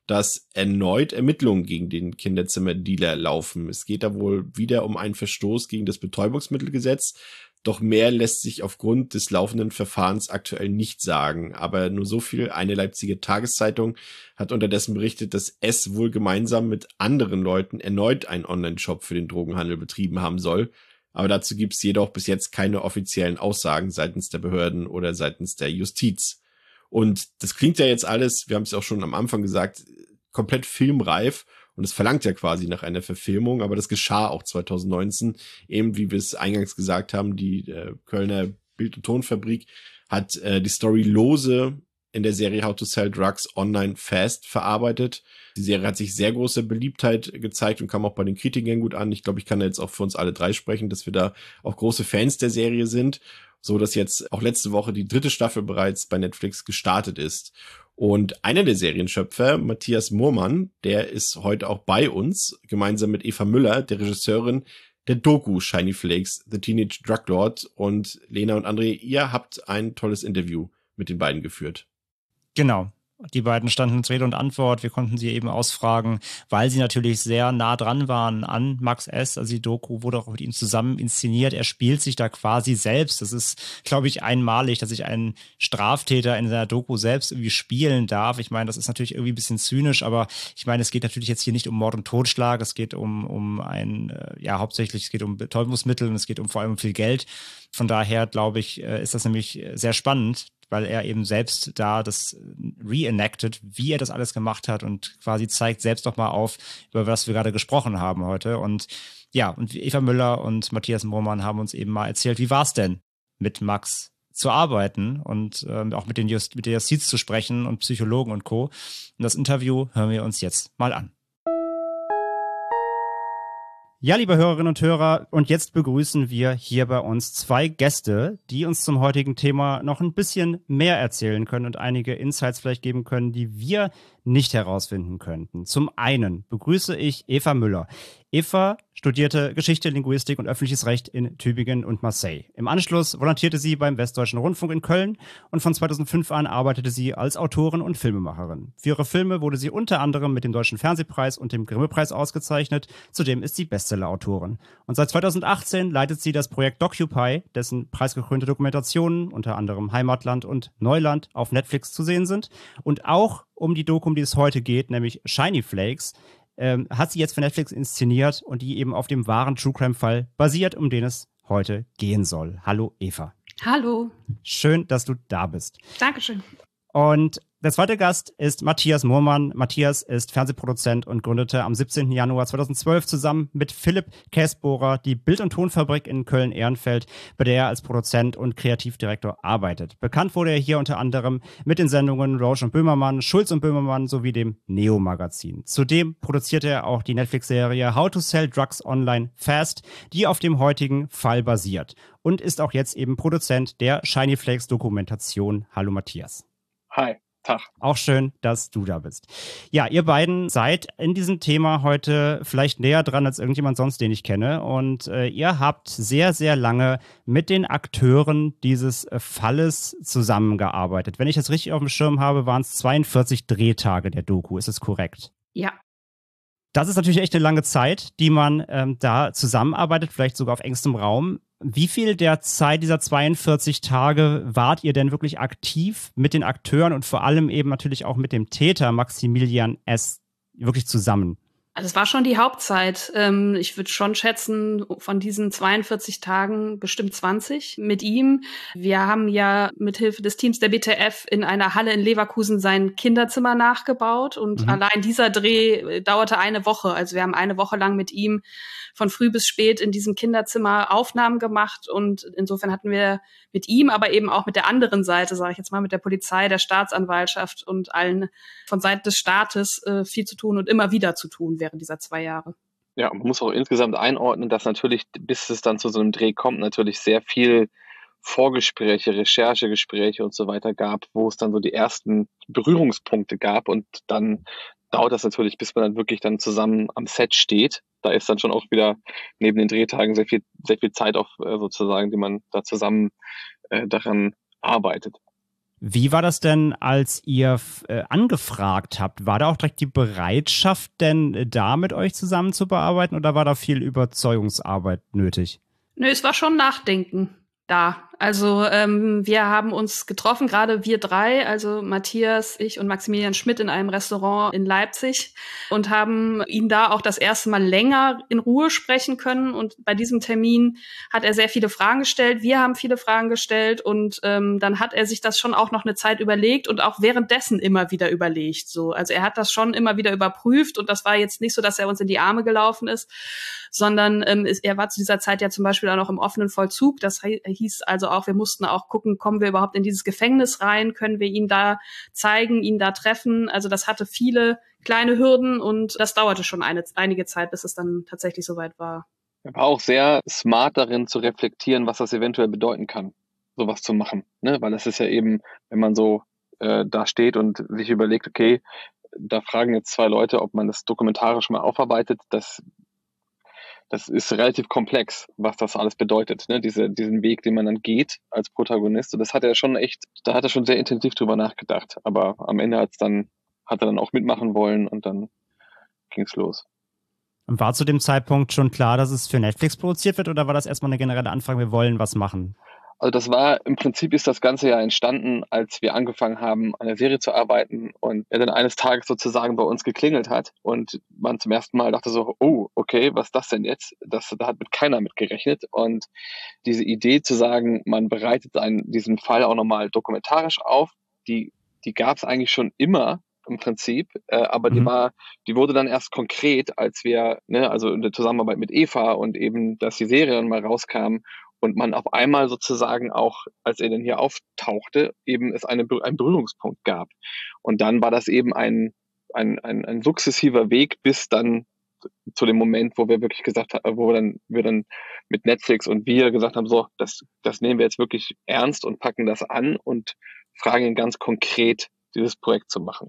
dass erneut Ermittlungen gegen den Kinderzimmerdealer laufen. Es geht da wohl wieder um einen Verstoß gegen das Betäubungsmittelgesetz. Doch mehr lässt sich aufgrund des laufenden Verfahrens aktuell nicht sagen. Aber nur so viel: eine Leipziger Tageszeitung hat unterdessen berichtet, dass S wohl gemeinsam mit anderen Leuten erneut einen Online-Shop für den Drogenhandel betrieben haben soll. Aber dazu gibt es jedoch bis jetzt keine offiziellen Aussagen seitens der Behörden oder seitens der Justiz. Und das klingt ja jetzt alles, wir haben es auch schon am Anfang gesagt, komplett filmreif. Und es verlangt ja quasi nach einer Verfilmung, aber das geschah auch 2019. Eben wie wir es eingangs gesagt haben, die Kölner Bild- und Tonfabrik hat die Story lose in der Serie How to Sell Drugs Online Fast verarbeitet. Die Serie hat sich sehr große Beliebtheit gezeigt und kam auch bei den Kritikern gut an. Ich glaube, ich kann da jetzt auch für uns alle drei sprechen, dass wir da auch große Fans der Serie sind, so dass jetzt auch letzte Woche die 3. Staffel bereits bei Netflix gestartet ist. Und einer der Serienschöpfer, Matthias Moormann, der ist heute auch bei uns, gemeinsam mit Eva Müller, der Regisseurin der Doku Shiny Flakes, The Teenage Drug Lord. Und Lena und André, ihr habt ein tolles Interview mit den beiden geführt. Genau. Die beiden standen uns Rede und Antwort. Wir konnten sie eben ausfragen, weil sie natürlich sehr nah dran waren an Max S. Also die Doku wurde auch mit ihm zusammen inszeniert. Er spielt sich da quasi selbst. Das ist, glaube ich, einmalig, dass sich ein Straftäter in seiner Doku selbst irgendwie spielen darf. Ich meine, das ist natürlich irgendwie ein bisschen zynisch, aber ich meine, es geht natürlich jetzt hier nicht um Mord und Totschlag. Es geht hauptsächlich, es geht um Betäubungsmittel und es geht vor allem um viel Geld. Von daher, glaube ich, ist das nämlich sehr spannend, weil er eben selbst da das reenacted, wie er das alles gemacht hat und quasi zeigt selbst doch mal auf, über was wir gerade gesprochen haben heute. Und ja, und Eva Müller und Matthias Moormann haben uns eben mal erzählt, wie war es denn, mit Max zu arbeiten und auch mit der Justiz zu sprechen und Psychologen und Co. Und das Interview hören wir uns jetzt mal an. Ja, liebe Hörerinnen und Hörer, und jetzt begrüßen wir hier bei uns 2 Gäste, die uns zum heutigen Thema noch ein bisschen mehr erzählen können und einige Insights vielleicht geben können, die wir nicht herausfinden könnten. Zum einen begrüße ich Eva Müller. Eva studierte Geschichte, Linguistik und öffentliches Recht in Tübingen und Marseille. Im Anschluss volontierte sie beim Westdeutschen Rundfunk in Köln und von 2005 an arbeitete sie als Autorin und Filmemacherin. Für ihre Filme wurde sie unter anderem mit dem Deutschen Fernsehpreis und dem Grimme-Preis ausgezeichnet. Zudem ist sie Bestseller-Autorin. Und seit 2018 leitet sie das Projekt Docupy, dessen preisgekrönte Dokumentationen, unter anderem Heimatland und Neuland, auf Netflix zu sehen sind. Und auch um die Doku, um die es heute geht, nämlich Shiny Flakes, hat sie jetzt für Netflix inszeniert und die eben auf dem wahren True-Crime-Fall basiert, um den es heute gehen soll. Hallo Eva. Hallo. Schön, dass du da bist. Dankeschön. Und der zweite Gast ist Matthias Moormann. Matthias ist Fernsehproduzent und gründete am 17. Januar 2012 zusammen mit Philipp Käsbohrer die Bild- und Tonfabrik in Köln-Ehrenfeld, bei der er als Produzent und Kreativdirektor arbeitet. Bekannt wurde er hier unter anderem mit den Sendungen Rausch und Böhmermann, Schulz und Böhmermann sowie dem Neo-Magazin. Zudem produzierte er auch die Netflix-Serie How to Sell Drugs Online Fast, die auf dem heutigen Fall basiert. Und ist auch jetzt eben Produzent der Shiny Flakes Dokumentation. Hallo Matthias. Hi. Tag. Auch schön, dass du da bist. Ja, ihr beiden seid in diesem Thema heute vielleicht näher dran als irgendjemand sonst, den ich kenne. Und ihr habt sehr, sehr lange mit den Akteuren dieses Falles zusammengearbeitet. Wenn ich das richtig auf dem Schirm habe, waren es 42 Drehtage der Doku. Ist es korrekt? Ja. Das ist natürlich echt eine lange Zeit, die man da zusammenarbeitet, vielleicht sogar auf engstem Raum. Wie viel der Zeit dieser 42 Tage wart ihr denn wirklich aktiv mit den Akteuren und vor allem eben natürlich auch mit dem Täter Maximilian S. wirklich zusammen? Also es war schon die Hauptzeit. Ich würde schon schätzen, von diesen 42 Tagen bestimmt 20 mit ihm. Wir haben ja mithilfe des Teams der BTF in einer Halle in Leverkusen sein Kinderzimmer nachgebaut und allein dieser Dreh dauerte eine Woche. Also wir haben eine Woche lang mit ihm von früh bis spät in diesem Kinderzimmer Aufnahmen gemacht und insofern hatten wir mit ihm, aber eben auch mit der anderen Seite, sage ich jetzt mal, mit der Polizei, der Staatsanwaltschaft und allen von Seiten des Staates viel zu tun und immer wieder zu tun während dieser 2 Jahre. Ja, man muss auch insgesamt einordnen, dass natürlich, bis es dann zu so einem Dreh kommt, natürlich sehr viel Vorgespräche, Recherchegespräche und so weiter gab, wo es dann so die ersten Berührungspunkte gab und dann dauert das natürlich, bis man dann wirklich dann zusammen am Set steht. Da ist dann schon auch wieder neben den Drehtagen sehr viel Zeit auch sozusagen, die man da zusammen daran arbeitet. Wie war das denn, als ihr angefragt habt? War da auch direkt die Bereitschaft denn da mit euch zusammen zu bearbeiten oder war da viel Überzeugungsarbeit nötig? Nö, es war schon Nachdenken da. Also wir haben uns getroffen, gerade wir drei, also Matthias, ich und Maximilian Schmidt in einem Restaurant in Leipzig und haben ihn da auch das erste Mal länger in Ruhe sprechen können. Und bei diesem Termin hat er sehr viele Fragen gestellt. Wir haben viele Fragen gestellt und dann hat er sich das schon auch noch eine Zeit überlegt und auch währenddessen immer wieder überlegt. So, also er hat das schon immer wieder überprüft und das war jetzt nicht so, dass er uns in die Arme gelaufen ist, sondern er war zu dieser Zeit ja zum Beispiel auch noch im offenen Vollzug. Das hieß also auch, wir mussten auch gucken, kommen wir überhaupt in dieses Gefängnis rein, können wir ihn da zeigen, ihn da treffen. Also das hatte viele kleine Hürden und das dauerte schon einige Zeit, bis es dann tatsächlich soweit war. Er war auch sehr smart darin zu reflektieren, was das eventuell bedeuten kann, sowas zu machen. Ne? Weil es ist ja eben, wenn man so da steht und sich überlegt, okay, da fragen jetzt 2 Leute, ob man das dokumentarisch mal aufarbeitet, das ist relativ komplex, was das alles bedeutet, ne? Diesen Weg, den man dann geht als Protagonist. Und das hat er schon da hat er schon sehr intensiv drüber nachgedacht. Aber am Ende hat er dann auch mitmachen wollen und dann ging's los. Und war zu dem Zeitpunkt schon klar, dass es für Netflix produziert wird oder war das erstmal eine generelle Anfrage, wir wollen was machen? Also im Prinzip ist das Ganze ja entstanden, als wir angefangen haben, an der Serie zu arbeiten und er dann eines Tages sozusagen bei uns geklingelt hat und man zum ersten Mal dachte so, oh, okay, was ist das denn jetzt? Da hat keiner mit gerechnet und diese Idee zu sagen, man bereitet diesen Fall auch nochmal dokumentarisch auf, die gab es eigentlich schon immer im Prinzip, aber die wurde dann erst konkret, als wir, ne, also in der Zusammenarbeit mit Eva und eben, dass die Serie dann mal rauskam und man auf einmal sozusagen auch, als er dann hier auftauchte, eben es einen Berührungspunkt gab. Und dann war das eben ein sukzessiver Weg bis dann zu dem Moment, wo wir wirklich gesagt haben, wir dann mit Netflix und wir gesagt haben, so, das nehmen wir jetzt wirklich ernst und packen das an und fragen ihn ganz konkret, dieses Projekt zu machen.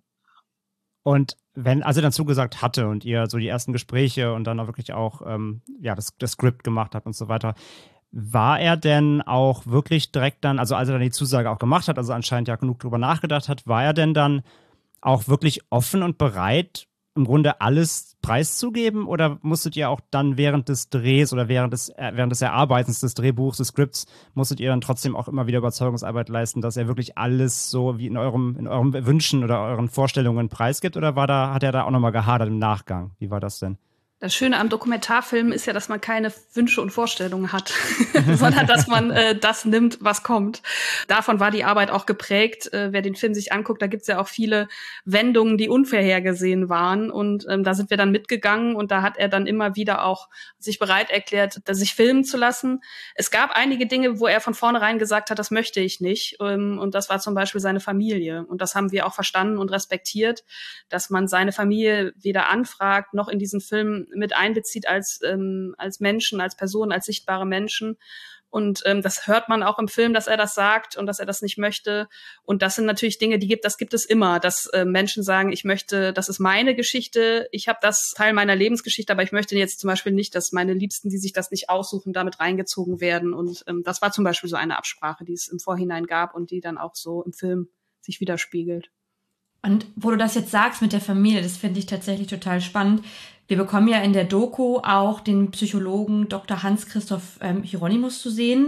Und als er dann zugesagt hatte und ihr so die ersten Gespräche und dann auch wirklich auch das Skript gemacht habt und so weiter, war er denn auch wirklich direkt dann, also als er dann die Zusage auch gemacht hat, also anscheinend ja genug drüber nachgedacht hat, war er denn dann auch wirklich offen und bereit, im Grunde alles preiszugeben oder musstet ihr auch dann während des Drehs oder während des Erarbeitens des Drehbuchs, des Skripts, musstet ihr dann trotzdem auch immer wieder Überzeugungsarbeit leisten, dass er wirklich alles so wie in eurem Wünschen oder euren Vorstellungen preisgibt oder hat er da auch nochmal gehadert im Nachgang? Wie war das denn? Das Schöne am Dokumentarfilm ist ja, dass man keine Wünsche und Vorstellungen hat, sondern dass man das nimmt, was kommt. Davon war die Arbeit auch geprägt. Wer den Film sich anguckt, da gibt's ja auch viele Wendungen, die unvorhergesehen waren. Und da sind wir dann mitgegangen und da hat er dann immer wieder auch sich bereit erklärt, sich filmen zu lassen. Es gab einige Dinge, wo er von vornherein gesagt hat, das möchte ich nicht. Und das war zum Beispiel seine Familie. Und das haben wir auch verstanden und respektiert, dass man seine Familie weder anfragt, noch in diesen Film mit einbezieht als Menschen, als Personen, als sichtbare Menschen. Und das hört man auch im Film, dass er das sagt und dass er das nicht möchte. Und das sind natürlich Dinge, das gibt es immer, dass Menschen sagen, das ist meine Geschichte, ich habe das Teil meiner Lebensgeschichte, aber ich möchte jetzt zum Beispiel nicht, dass meine Liebsten, die sich das nicht aussuchen, damit reingezogen werden. Und das war zum Beispiel so eine Absprache, die es im Vorhinein gab und die dann auch so im Film sich widerspiegelt. Und wo du das jetzt sagst mit der Familie, das finde ich tatsächlich total spannend. Wir bekommen ja in der Doku auch den Psychologen Dr. Hans-Christoph Hieronymus zu sehen.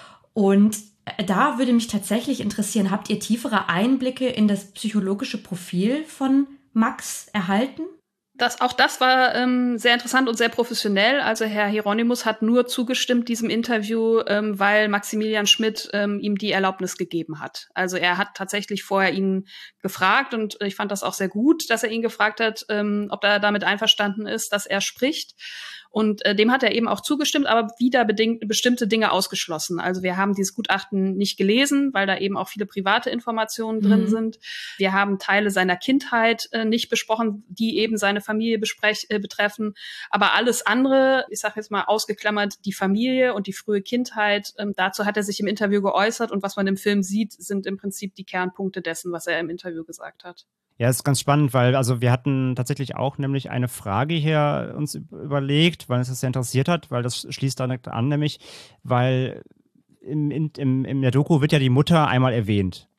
Und da würde mich tatsächlich interessieren, habt ihr tiefere Einblicke in das psychologische Profil von Max erhalten? Auch das war sehr interessant und sehr professionell. Also Herr Hieronymus hat nur zugestimmt diesem Interview, weil Maximilian Schmidt ihm die Erlaubnis gegeben hat. Also er hat tatsächlich vorher ihn gefragt und ich fand das auch sehr gut, dass er ihn gefragt hat, ob er damit einverstanden ist, dass er spricht. Und dem hat er eben auch zugestimmt, aber wieder bestimmte Dinge ausgeschlossen. Also wir haben dieses Gutachten nicht gelesen, weil da eben auch viele private Informationen drin sind. Wir haben Teile seiner Kindheit nicht besprochen, die eben seine Familie betreffen. Aber alles andere, ich sage jetzt mal ausgeklammert, die Familie und die frühe Kindheit, dazu hat er sich im Interview geäußert. Und was man im Film sieht, sind im Prinzip die Kernpunkte dessen, was er im Interview gesagt hat. Ja, das ist ganz spannend, weil wir hatten tatsächlich auch nämlich eine Frage hier uns überlegt, weil uns das sehr interessiert hat, weil das schließt da an, nämlich, weil in der Doku wird ja die Mutter einmal erwähnt.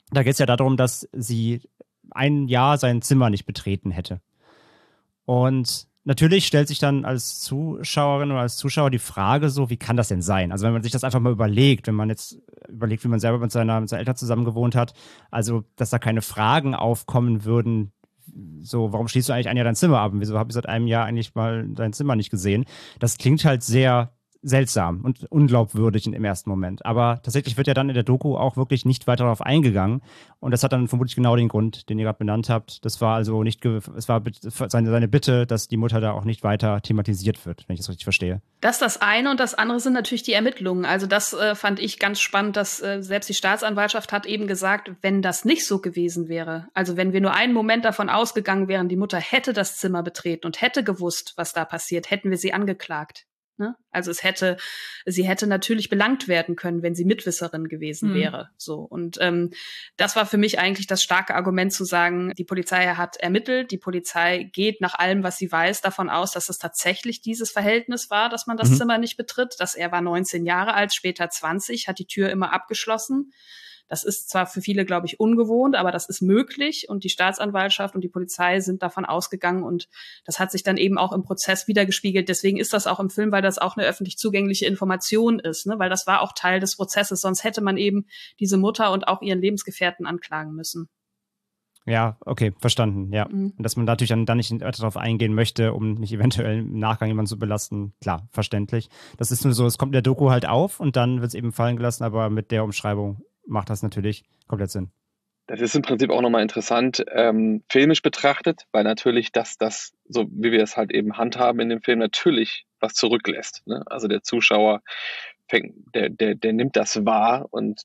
Da geht es ja darum, dass sie ein Jahr sein Zimmer nicht betreten hätte. Und natürlich stellt sich dann als Zuschauerin oder als Zuschauer die Frage so, wie kann das denn sein? Also wenn man sich das einfach mal überlegt, wenn man jetzt überlegt, wie man selber mit seinen Eltern zusammen gewohnt hat, also dass da keine Fragen aufkommen würden, so, warum schließt du eigentlich ein Jahr dein Zimmer ab? Und wieso habe ich seit einem Jahr eigentlich mal dein Zimmer nicht gesehen? Das klingt halt sehr seltsam und unglaubwürdig im ersten Moment. Aber tatsächlich wird ja dann in der Doku auch wirklich nicht weiter darauf eingegangen. Und das hat dann vermutlich genau den Grund, den ihr gerade benannt habt. Das war also nicht, es war seine Bitte, dass die Mutter da auch nicht weiter thematisiert wird, wenn ich das richtig verstehe. Das ist das eine, und das andere sind natürlich die Ermittlungen. Also das fand ich ganz spannend, dass selbst die Staatsanwaltschaft hat eben gesagt, wenn das nicht so gewesen wäre, also wenn wir nur einen Moment davon ausgegangen wären, die Mutter hätte das Zimmer betreten und hätte gewusst, was da passiert, hätten wir sie angeklagt. Ne? Also sie hätte natürlich belangt werden können, wenn sie Mitwisserin gewesen wäre. So. Und das war für mich eigentlich das starke Argument zu sagen, die Polizei hat ermittelt, die Polizei geht nach allem, was sie weiß, davon aus, dass es tatsächlich dieses Verhältnis war, dass man das Zimmer nicht betritt, dass er war 19 Jahre alt, später 20, hat die Tür immer abgeschlossen. Das ist zwar für viele, glaube ich, ungewohnt, aber das ist möglich, und die Staatsanwaltschaft und die Polizei sind davon ausgegangen, und das hat sich dann eben auch im Prozess wiedergespiegelt. Deswegen ist das auch im Film, weil das auch eine öffentlich zugängliche Information ist, ne? Weil das war auch Teil des Prozesses, sonst hätte man eben diese Mutter und auch ihren Lebensgefährten anklagen müssen. Ja, okay, verstanden, ja. Und dass man natürlich dann nicht weiter darauf eingehen möchte, um nicht eventuell im Nachgang jemanden zu belasten, klar, verständlich. Das ist nur so, es kommt in der Doku halt auf und dann wird es eben fallen gelassen, aber mit der Umschreibung macht das natürlich komplett Sinn. Das ist im Prinzip auch nochmal interessant, filmisch betrachtet, weil natürlich das, so wie wir es halt eben handhaben in dem Film, natürlich was zurücklässt. Ne? Also der Zuschauer der nimmt das wahr, und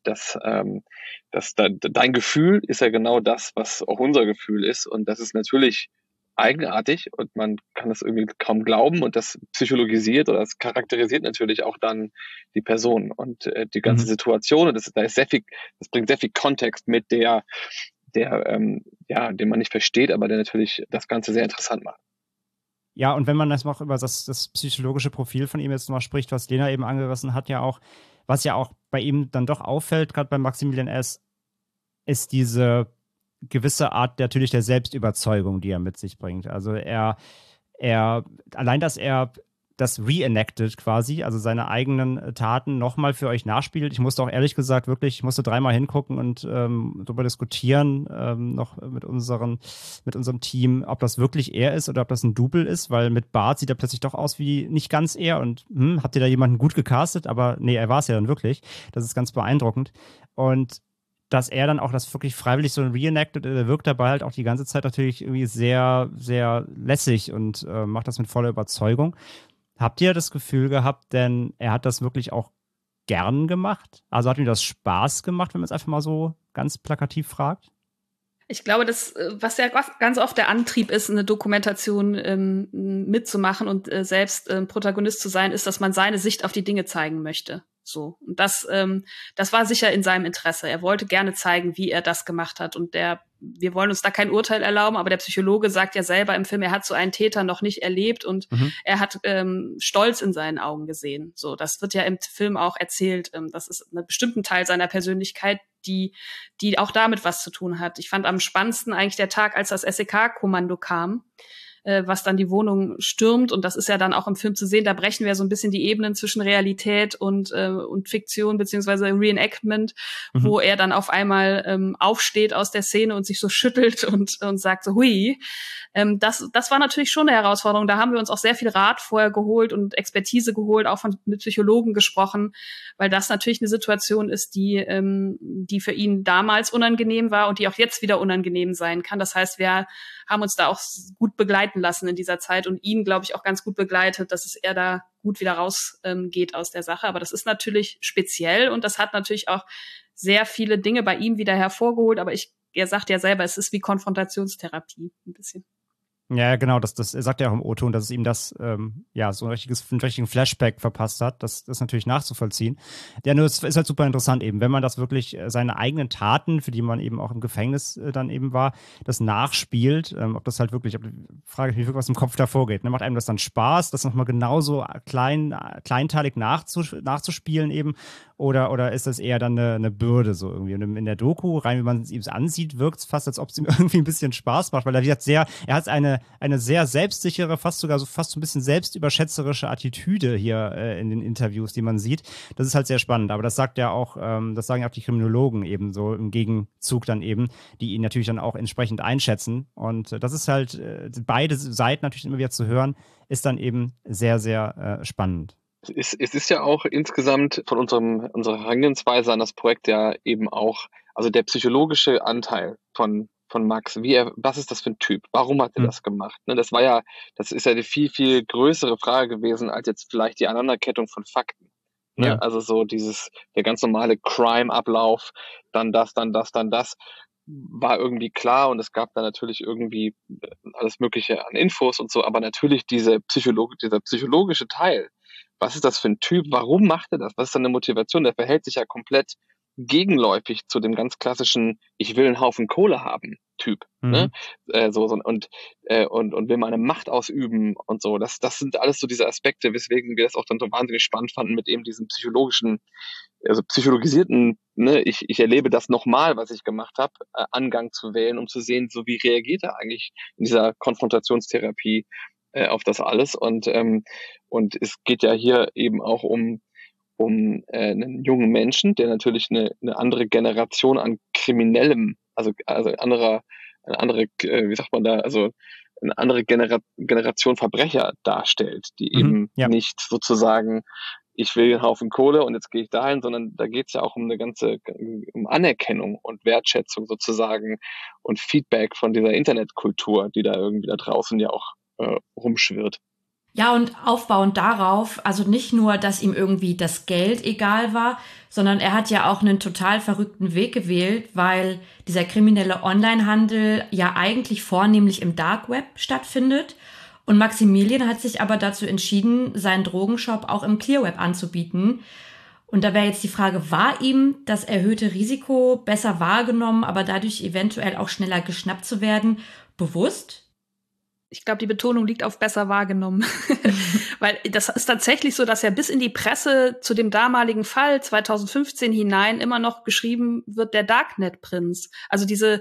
dein Gefühl ist ja genau das, was auch unser Gefühl ist, und das ist natürlich eigenartig und man kann es irgendwie kaum glauben, und das psychologisiert oder das charakterisiert natürlich auch dann die Person und die ganze Situation, und das bringt sehr viel Kontext mit, den man nicht versteht, aber der natürlich das Ganze sehr interessant macht. Ja, und wenn man das noch über das psychologische Profil von ihm jetzt noch spricht, was Lena eben angerissen hat, ja auch, was ja auch bei ihm dann doch auffällt, gerade bei Maximilian S., ist diese gewisse Art natürlich der Selbstüberzeugung, die er mit sich bringt. Also allein, dass er das reenacted quasi, also seine eigenen Taten nochmal für euch nachspielt. Ich musste auch ehrlich gesagt wirklich, ich musste 3-mal hingucken und darüber diskutieren, noch mit unserem Team, ob das wirklich er ist oder ob das ein Double ist, weil mit Bart sieht er plötzlich doch aus wie nicht ganz er, und habt ihr da jemanden gut gecastet? Aber nee, er war es ja dann wirklich. Das ist ganz beeindruckend. Und dass er dann auch das wirklich freiwillig so reenacted, er wirkt dabei halt auch die ganze Zeit natürlich irgendwie sehr, sehr lässig und macht das mit voller Überzeugung. Habt ihr das Gefühl gehabt, denn er hat das wirklich auch gern gemacht? Also hat ihm das Spaß gemacht, wenn man es einfach mal so ganz plakativ fragt? Ich glaube, das, was ja ganz oft der Antrieb ist, eine Dokumentation mitzumachen und selbst Protagonist zu sein, ist, dass man seine Sicht auf die Dinge zeigen möchte. So. Und das war sicher in seinem Interesse. Er wollte gerne zeigen, wie er das gemacht hat. Und wir wollen uns da kein Urteil erlauben, aber der Psychologe sagt ja selber im Film, er hat so einen Täter noch nicht erlebt, und er hat Stolz in seinen Augen gesehen. So, das wird ja im Film auch erzählt. Das ist einen bestimmten Teil seiner Persönlichkeit, die auch damit was zu tun hat. Ich fand am spannendsten eigentlich der Tag, als das SEK-Kommando kam, was dann die Wohnung stürmt. Und das ist ja dann auch im Film zu sehen. Da brechen wir so ein bisschen die Ebenen zwischen Realität und Fiktion beziehungsweise Reenactment, wo er dann auf einmal aufsteht aus der Szene und sich so schüttelt und sagt so, hui. Das war natürlich schon eine Herausforderung. Da haben wir uns auch sehr viel Rat vorher geholt und Expertise geholt, auch mit Psychologen gesprochen, weil das natürlich eine Situation ist, die für ihn damals unangenehm war und die auch jetzt wieder unangenehm sein kann. Das heißt, wir haben uns da auch gut begleiten lassen in dieser Zeit und ihn, glaube ich, auch ganz gut begleitet, dass er da gut wieder rausgeht aus der Sache. Aber das ist natürlich speziell, und das hat natürlich auch sehr viele Dinge bei ihm wieder hervorgeholt. Aber er sagt ja selber, es ist wie Konfrontationstherapie ein bisschen. Ja, genau, das sagt er auch im O-Ton, dass es ihm das, so einen richtigen Flashback verpasst hat. Das ist natürlich nachzuvollziehen. Ja, nur es ist halt super interessant eben, wenn man das wirklich, seine eigenen Taten, für die man eben auch im Gefängnis dann eben war, das nachspielt, ob das halt wirklich, frage ich mich wirklich, was im Kopf da vorgeht. Ne? Macht einem das dann Spaß, das nochmal genauso kleinteilig nachzuspielen eben, oder ist das eher dann eine Bürde so irgendwie? Und in der Doku, rein wie man es ihm ansieht, wirkt es fast, als ob es ihm irgendwie ein bisschen Spaß macht, weil er hat eine sehr selbstsichere, fast so ein bisschen selbstüberschätzerische Attitüde hier in den Interviews, die man sieht. Das ist halt sehr spannend. Aber das sagt ja auch, das sagen ja auch die Kriminologen eben so im Gegenzug dann eben, die ihn natürlich dann auch entsprechend einschätzen. Und das ist halt, beide Seiten natürlich immer wieder zu hören, ist dann eben sehr, sehr spannend. Es ist ja auch insgesamt von unserer Herangehensweise an das Projekt ja eben auch, also der psychologische Anteil von Max, was ist das für ein Typ? Warum hat er das gemacht? Ne, das ist ja eine viel, viel größere Frage gewesen, als jetzt vielleicht die Aneinanderkettung von Fakten. Ne? Ja. Also so der ganz normale Crime-Ablauf, dann das, war irgendwie klar und es gab da natürlich irgendwie alles Mögliche an Infos und so, aber natürlich dieser psychologische Teil, was ist das für ein Typ? Warum macht er das? Was ist seine Motivation? Der verhält sich ja komplett gegenläufig zu dem ganz klassischen ich will einen Haufen Kohle haben Typ, ne? Und will meine Macht ausüben und so. Das sind alles so diese Aspekte, weswegen wir das auch dann so wahnsinnig spannend fanden mit eben diesem psychologisierten, ne, ich erlebe das nochmal, was ich gemacht habe, Angang zu wählen, um zu sehen, so wie reagiert er eigentlich in dieser Konfrontationstherapie auf das alles. Und es geht ja hier eben auch um einen jungen Menschen, der natürlich eine andere Generation an Kriminellem, also eine andere, wie sagt man da, also eine andere Generation Verbrecher darstellt, die eben nicht sozusagen, ich will einen Haufen Kohle und jetzt gehe ich dahin, sondern da geht es ja auch um um Anerkennung und Wertschätzung sozusagen und Feedback von dieser Internetkultur, die da irgendwie da draußen ja auch rumschwirrt. Ja, und aufbauend darauf, also nicht nur, dass ihm irgendwie das Geld egal war, sondern er hat ja auch einen total verrückten Weg gewählt, weil dieser kriminelle Onlinehandel ja eigentlich vornehmlich im Dark Web stattfindet. Und Maximilian hat sich aber dazu entschieden, seinen Drogenshop auch im Clear Web anzubieten. Und da wäre jetzt die Frage, war ihm das erhöhte Risiko besser wahrgenommen, aber dadurch eventuell auch schneller geschnappt zu werden, bewusst? Ich glaube, die Betonung liegt auf besser wahrgenommen. Weil das ist tatsächlich so, dass ja bis in die Presse zu dem damaligen Fall 2015 hinein immer noch geschrieben wird, der Darknet-Prinz. Also diese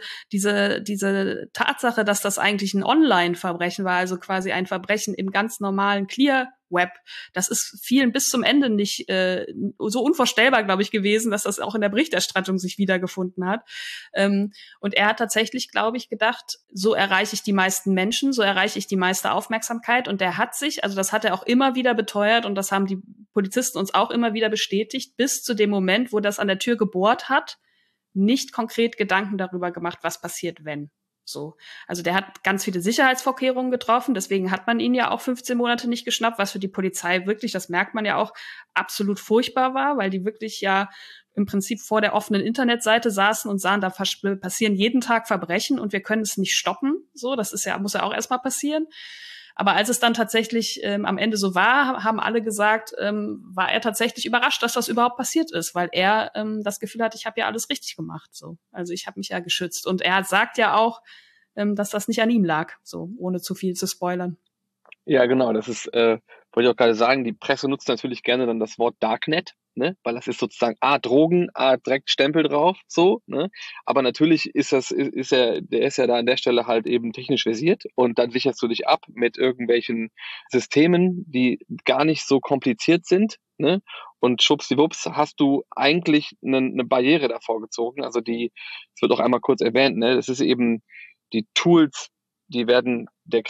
Tatsache, dass das eigentlich ein Online-Verbrechen war, also quasi ein Verbrechen im ganz normalen Clear-Web, das ist vielen bis zum Ende nicht so unvorstellbar, glaube ich, gewesen, dass das auch in der Berichterstattung sich wiedergefunden hat. Und er hat tatsächlich, glaube ich, gedacht, so erreiche ich die meisten Menschen, so erreiche ich die meiste Aufmerksamkeit. Und der hat sich, also das hat er auch immer wieder beteuert und das haben die Polizisten uns auch immer wieder bestätigt, bis zu dem Moment, wo das an der Tür gebohrt hat, nicht konkret Gedanken darüber gemacht, was passiert, wenn. So. Also der hat ganz viele Sicherheitsvorkehrungen getroffen, deswegen hat man ihn ja auch 15 Monate nicht geschnappt, was für die Polizei wirklich, das merkt man ja auch, absolut furchtbar war, weil die wirklich ja im Prinzip vor der offenen Internetseite saßen und sahen, da passieren jeden Tag Verbrechen und wir können es nicht stoppen. So, das muss ja auch erstmal passieren. Aber als es dann tatsächlich am Ende so war, haben alle gesagt, war er tatsächlich überrascht, dass das überhaupt passiert ist, weil er das Gefühl hat, ich habe ja alles richtig gemacht. So, also ich habe mich ja geschützt. Und er sagt ja auch, dass das nicht an ihm lag, so ohne zu viel zu spoilern. Ja, genau, das ist, wollte ich auch gerade sagen, die Presse nutzt natürlich gerne dann das Wort Darknet, ne, weil das ist sozusagen Drogen, direkt Stempel drauf, so, ne, aber natürlich der ist ja da an der Stelle halt eben technisch versiert und dann sicherst du dich ab mit irgendwelchen Systemen, die gar nicht so kompliziert sind, ne, und schwuppsdiwupps hast du eigentlich eine Barriere davor gezogen, also es wird auch einmal kurz erwähnt, ne, das ist eben die Tools, die werden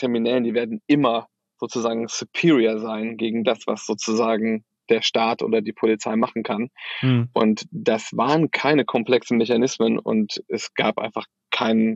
immer sozusagen superior sein gegen das, was sozusagen der Staat oder die Polizei machen kann. Und das waren keine komplexen Mechanismen und es gab einfach da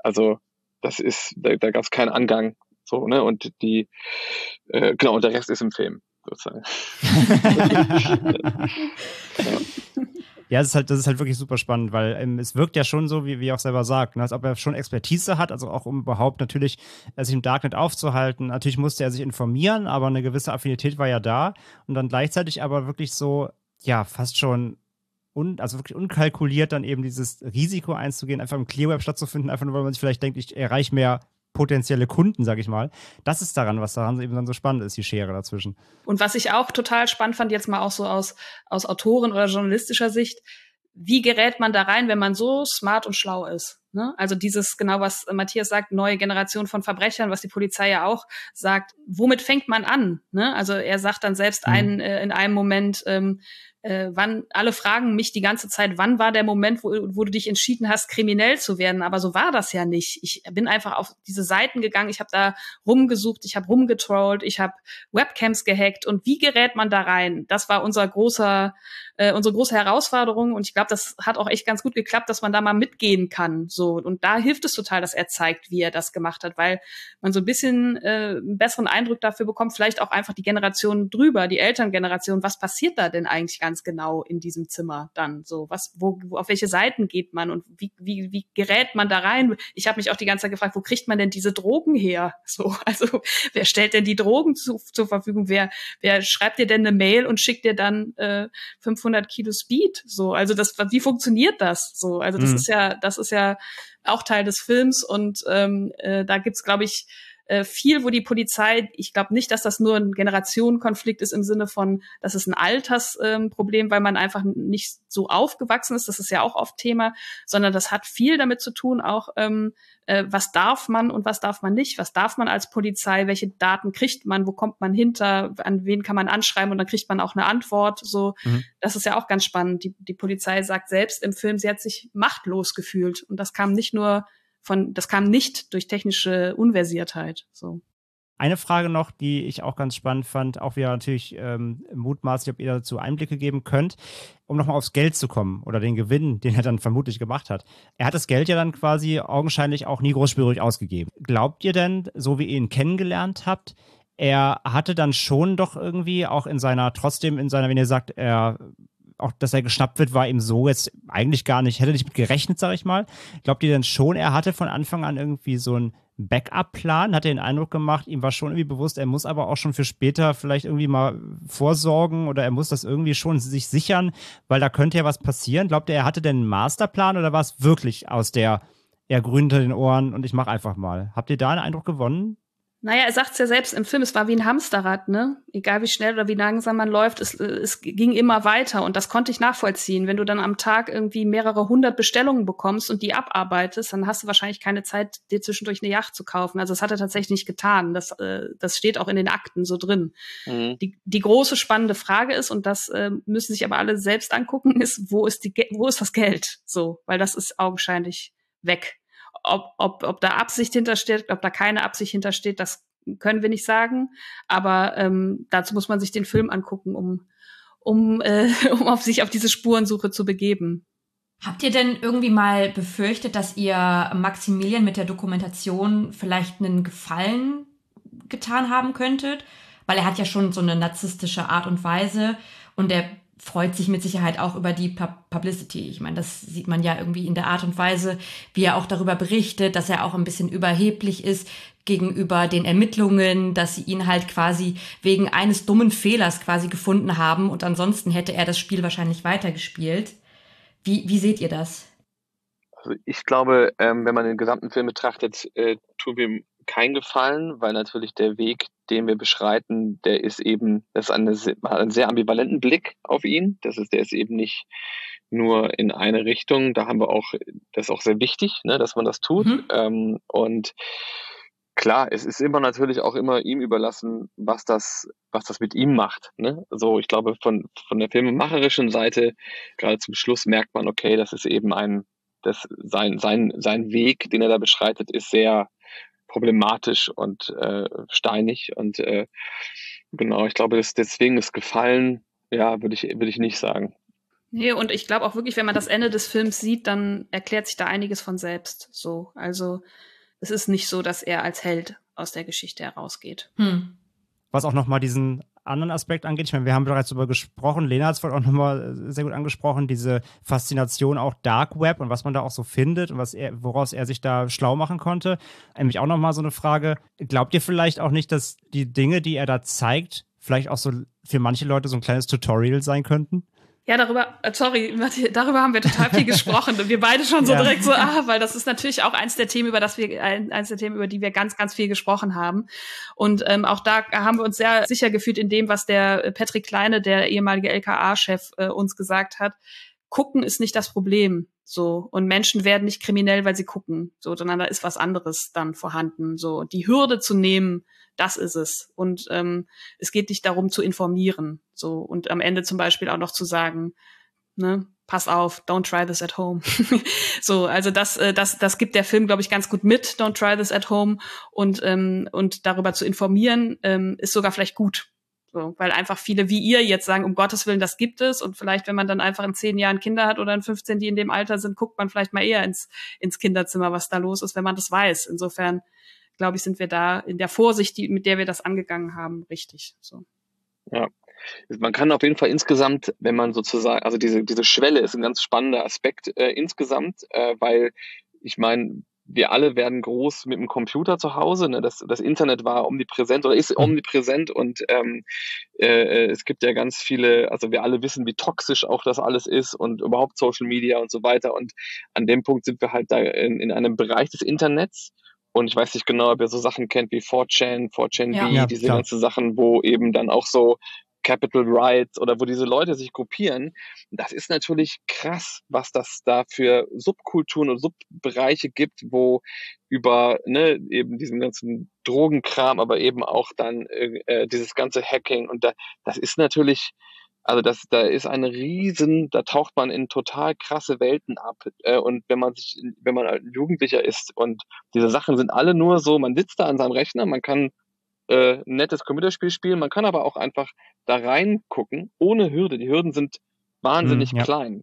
gab es keinen Angang, so, ne, und und der Rest ist im Film, sozusagen. Ja, das ist halt wirklich super spannend, weil es wirkt ja schon so, wie er auch selber sagt, ne, als ob er schon Expertise hat, also auch um überhaupt natürlich sich im Darknet aufzuhalten. Natürlich musste er sich informieren, aber eine gewisse Affinität war ja da und dann gleichzeitig aber wirklich so, ja, fast schon also wirklich unkalkuliert dann eben dieses Risiko einzugehen, einfach im Clear Web stattzufinden, einfach nur, weil man sich vielleicht denkt, ich erreiche mehr potenzielle Kunden, sag ich mal. Das ist was daran eben dann so spannend ist, die Schere dazwischen. Und was ich auch total spannend fand, jetzt mal auch so aus Autoren- oder journalistischer Sicht, wie gerät man da rein, wenn man so smart und schlau ist? Ne? Also dieses, genau was Matthias sagt, neue Generation von Verbrechern, was die Polizei ja auch sagt, womit fängt man an? Ne? Also er sagt dann selbst in einem Moment, wann alle fragen mich die ganze Zeit, wann war der Moment, wo du dich entschieden hast, kriminell zu werden? Aber so war das ja nicht. Ich bin einfach auf diese Seiten gegangen, ich habe da rumgesucht, ich habe rumgetrollt, ich habe Webcams gehackt. Und wie gerät man da rein? Das war unsere große Herausforderung. Und ich glaube, das hat auch echt ganz gut geklappt, dass man da mal mitgehen kann. So, und da hilft es total, dass er zeigt, wie er das gemacht hat, weil man so ein bisschen einen besseren Eindruck dafür bekommt, vielleicht auch einfach die Generation drüber, die Elterngeneration, was passiert da denn eigentlich ganz genau in diesem Zimmer dann so, auf welche Seiten geht man und wie gerät man da rein? Ich habe mich auch die ganze Zeit gefragt, wo kriegt man denn diese Drogen her? So, also wer stellt denn die Drogen zur Verfügung? Wer schreibt dir denn eine Mail und schickt dir dann 500 Kilo Speed? So, also wie funktioniert das? So, also das ist ja auch Teil des Films und da gibt's, glaube ich, viel, wo die Polizei, ich glaube nicht, dass das nur ein Generationenkonflikt ist im Sinne von, das ist ein Altersproblem, weil man einfach nicht so aufgewachsen ist, das ist ja auch oft Thema, sondern das hat viel damit zu tun, auch was darf man und was darf man nicht, was darf man als Polizei, welche Daten kriegt man, wo kommt man hinter, an wen kann man anschreiben und dann kriegt man auch eine Antwort, so. Das ist ja auch ganz spannend. Die Polizei sagt selbst im Film, sie hat sich machtlos gefühlt und das kam nicht durch technische Unversiertheit. So. Eine Frage noch, die ich auch ganz spannend fand, auch wieder natürlich mutmaßlich, ob ihr dazu Einblicke geben könnt, um nochmal aufs Geld zu kommen oder den Gewinn, den er dann vermutlich gemacht hat. Er hat das Geld ja dann quasi augenscheinlich auch nie großspurig ausgegeben. Glaubt ihr denn, so wie ihr ihn kennengelernt habt, er hatte dann schon doch irgendwie auch wenn ihr sagt, auch, dass er geschnappt wird, war ihm so jetzt eigentlich gar nicht, hätte nicht mit gerechnet, sag ich mal. Glaubt ihr denn schon, er hatte von Anfang an irgendwie so einen Backup-Plan? Hat er den Eindruck gemacht, ihm war schon irgendwie bewusst, er muss aber auch schon für später vielleicht irgendwie mal vorsorgen oder er muss das irgendwie schon sich sichern, weil da könnte ja was passieren. Glaubt ihr, er hatte denn einen Masterplan oder war es wirklich er grünt hinter den Ohren und ich mach einfach mal? Habt ihr da einen Eindruck gewonnen? Naja, er sagt es ja selbst im Film, es war wie ein Hamsterrad, ne? Egal wie schnell oder wie langsam man läuft, es ging immer weiter und das konnte ich nachvollziehen. Wenn du dann am Tag irgendwie mehrere 100 Bestellungen bekommst und die abarbeitest, dann hast du wahrscheinlich keine Zeit, dir zwischendurch eine Yacht zu kaufen. Also das hat er tatsächlich nicht getan. Das steht auch in den Akten so drin. Mhm. Die große spannende Frage ist, und das müssen sich aber alle selbst angucken, ist, wo ist das Geld? So, weil das ist augenscheinlich weg. Ob da Absicht hintersteht, ob da keine Absicht hintersteht, das können wir nicht sagen. Aber dazu muss man sich den Film angucken, um sich auf diese Spurensuche zu begeben. Habt ihr denn irgendwie mal befürchtet, dass ihr Maximilian mit der Dokumentation vielleicht einen Gefallen getan haben könntet? Weil er hat ja schon so eine narzisstische Art und Weise und er freut sich mit Sicherheit auch über die Publicity. Ich meine, das sieht man ja irgendwie in der Art und Weise, wie er auch darüber berichtet, dass er auch ein bisschen überheblich ist gegenüber den Ermittlungen, dass sie ihn halt quasi wegen eines dummen Fehlers quasi gefunden haben und ansonsten hätte er das Spiel wahrscheinlich weitergespielt. Wie seht ihr das? Also ich glaube, wenn man den gesamten Film betrachtet, tun wir ihm keinen Gefallen, weil natürlich der Weg, den wir beschreiten, hat einen sehr ambivalenten Blick auf ihn. Der ist eben nicht nur in eine Richtung. Das ist auch sehr wichtig, ne, dass man das tut. Und klar, es ist immer natürlich auch immer ihm überlassen, was das mit ihm macht. Ne? Also ich glaube, von der filmemacherischen Seite, gerade zum Schluss merkt man, okay, das ist eben sein Weg, den er da beschreitet, ist sehr problematisch und steinig und genau, ich glaube, deswegen ist Gefallen, ja, würde ich nicht sagen. Nee, und ich glaube auch wirklich, wenn man das Ende des Films sieht, dann erklärt sich da einiges von selbst. So, also es ist nicht so, dass er als Held aus der Geschichte herausgeht. Was auch nochmal diesen anderen Aspekt angeht, ich meine, wir haben bereits darüber gesprochen, Lena hat es vorhin auch nochmal sehr gut angesprochen, diese Faszination auch Dark Web und was man da auch so findet und woraus er sich da schlau machen konnte. Nämlich auch nochmal so eine Frage, glaubt ihr vielleicht auch nicht, dass die Dinge, die er da zeigt, vielleicht auch so für manche Leute so ein kleines Tutorial sein könnten? Ja, darüber haben wir total viel gesprochen und wir beide schon so direkt so, weil das ist natürlich auch eins der Themen, über die wir ganz, ganz viel gesprochen haben. Und auch da haben wir uns sehr sicher gefühlt in dem, was der Patrick Kleine, der ehemalige LKA-Chef, uns gesagt hat. Gucken ist nicht das Problem, so. Und Menschen werden nicht kriminell, weil sie gucken, so, sondern da ist was anderes dann vorhanden, so. Die Hürde zu nehmen, das ist es. Und es geht nicht darum zu informieren, so. Und am Ende zum Beispiel auch noch zu sagen, ne, pass auf, don't try this at home. So, also das gibt der Film, glaube ich, ganz gut mit, don't try this at home. Und darüber zu informieren, ist sogar vielleicht gut. So, weil einfach viele wie ihr jetzt sagen, um Gottes Willen, das gibt es. Und vielleicht, wenn man dann einfach in 10 Jahren Kinder hat oder in 15, die in dem Alter sind, guckt man vielleicht mal eher ins Kinderzimmer, was da los ist, wenn man das weiß. Insofern, glaube ich, sind wir da in der Vorsicht, mit der wir das angegangen haben, richtig. So. Ja. Man kann auf jeden Fall insgesamt, wenn man sozusagen, also diese Schwelle ist ein ganz spannender Aspekt insgesamt, weil ich meine, wir alle werden groß mit dem Computer zu Hause. Ne? Das Internet war omnipräsent oder ist omnipräsent und es gibt ja ganz viele, also wir alle wissen, wie toxisch auch das alles ist und überhaupt Social Media und so weiter. Und an dem Punkt sind wir halt da in einem Bereich des Internets. Und ich weiß nicht genau, ob ihr so Sachen kennt wie 4chan, diese ganzen Sachen, wo eben dann auch so Capital Rights oder wo diese Leute sich gruppieren. Das ist natürlich krass, was das da für Subkulturen und Subbereiche gibt, wo über eben diesen ganzen Drogenkram, aber eben auch dann dieses ganze Hacking und das ist natürlich, also da ist eine da taucht man in total krasse Welten ab. Und wenn man ein Jugendlicher ist und diese Sachen sind alle nur so, man sitzt da an seinem Rechner, man kann ein nettes Computerspiel spielen, man kann aber auch einfach da reingucken, ohne Hürde. Die Hürden sind wahnsinnig klein.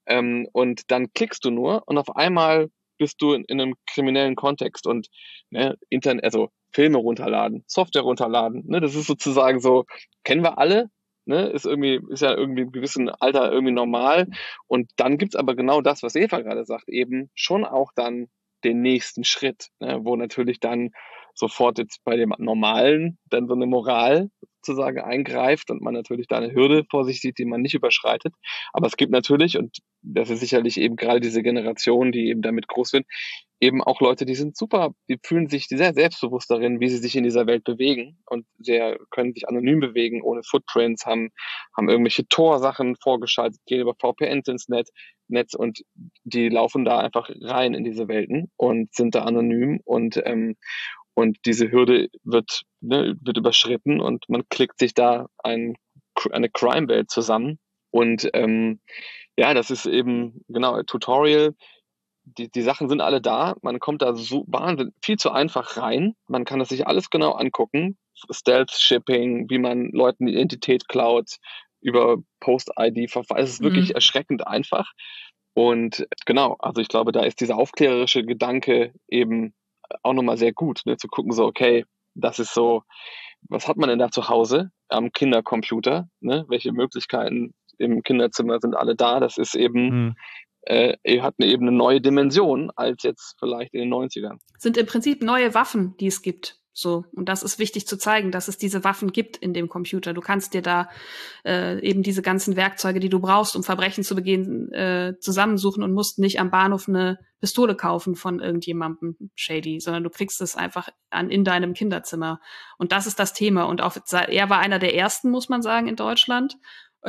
Und dann klickst du nur und auf einmal bist du in einem kriminellen Kontext und Internet, also Filme runterladen, Software runterladen, das ist sozusagen so, kennen wir alle, ist ja irgendwie im gewissen Alter irgendwie normal. Und dann gibt's aber genau das, was Eva gerade sagt, eben schon auch dann den nächsten Schritt, wo natürlich dann sofort jetzt bei dem Normalen dann so eine Moral sozusagen eingreift und man natürlich da eine Hürde vor sich sieht, die man nicht überschreitet. Aber es gibt natürlich, und das ist sicherlich eben gerade diese Generation, die eben damit groß wird, eben auch Leute, die sind super, die fühlen sich sehr selbstbewusst darin, wie sie sich in dieser Welt bewegen und können sich anonym bewegen, ohne Footprints, haben irgendwelche Tor-Sachen vorgeschaltet, gehen über VPNs ins Netz und die laufen da einfach rein in diese Welten und sind da anonym und diese Hürde wird überschritten und man klickt sich da eine Crime-Welt zusammen und das ist eben genau Tutorial. Die Sachen sind alle da, man kommt da so wahnsinnig viel zu einfach rein, man kann das sich alles genau angucken, Stealth-Shipping, wie man Leuten die Identität klaut, über Post-ID-Verfahren, es ist wirklich erschreckend einfach und genau, also ich glaube, da ist dieser aufklärerische Gedanke eben auch nochmal sehr gut, zu gucken so, okay, das ist so, was hat man denn da zu Hause am Kindercomputer, welche Möglichkeiten im Kinderzimmer sind alle da, das ist eben hat eben eine neue Dimension als jetzt vielleicht in den 90ern. Sind im Prinzip neue Waffen, die es gibt. So. Und das ist wichtig zu zeigen, dass es diese Waffen gibt in dem Computer. Du kannst dir da eben diese ganzen Werkzeuge, die du brauchst, um Verbrechen zu begehen, zusammensuchen und musst nicht am Bahnhof eine Pistole kaufen von irgendjemandem shady, sondern du kriegst es einfach in deinem Kinderzimmer. Und das ist das Thema. Und auch er war einer der ersten, muss man sagen, in Deutschland.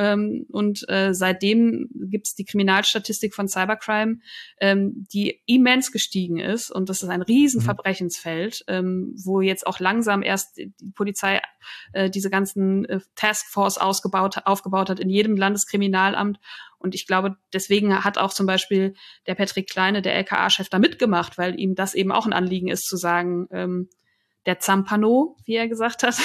Und seitdem gibt's die Kriminalstatistik von Cybercrime, die immens gestiegen ist. Und das ist ein Riesenverbrechensfeld, wo jetzt auch langsam erst die Polizei diese ganzen Taskforce aufgebaut hat in jedem Landeskriminalamt. Und ich glaube, deswegen hat auch zum Beispiel der Patrick Kleine, der LKA-Chef, da mitgemacht, weil ihm das eben auch ein Anliegen ist, zu sagen, der Zampano, wie er gesagt hat,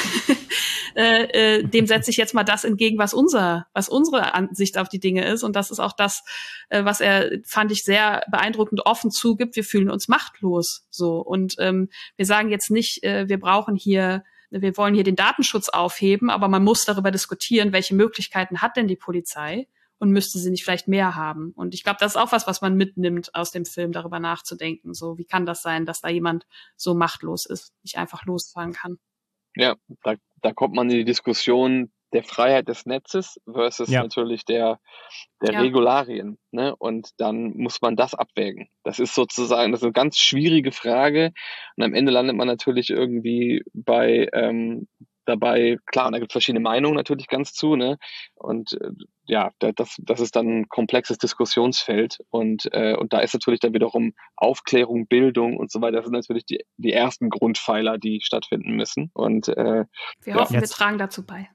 dem setze ich jetzt mal das entgegen, was unsere Ansicht auf die Dinge ist. Und das ist auch das, was er, fand ich, sehr beeindruckend offen zugibt. Wir fühlen uns machtlos. So. Und wir sagen jetzt nicht, wir brauchen hier wir wollen hier den Datenschutz aufheben, aber man muss darüber diskutieren, welche Möglichkeiten hat denn die Polizei und müsste sie nicht vielleicht mehr haben. Und ich glaube, das ist auch was man mitnimmt aus dem Film, darüber nachzudenken. So, wie kann das sein, dass da jemand so machtlos ist, nicht einfach losfahren kann? Ja, da kommt man in die Diskussion der Freiheit des Netzes versus natürlich der Regularien, ne? Und dann muss man das abwägen. Das ist sozusagen, das ist eine ganz schwierige Frage. Und am Ende landet man natürlich irgendwie dabei, klar, und da gibt es verschiedene Meinungen natürlich ganz zu, ne? Und das ist dann ein komplexes Diskussionsfeld und da ist natürlich dann wiederum Aufklärung, Bildung und so weiter. Das sind natürlich die ersten Grundpfeiler, die stattfinden müssen. Und wir hoffen, wir tragen dazu bei.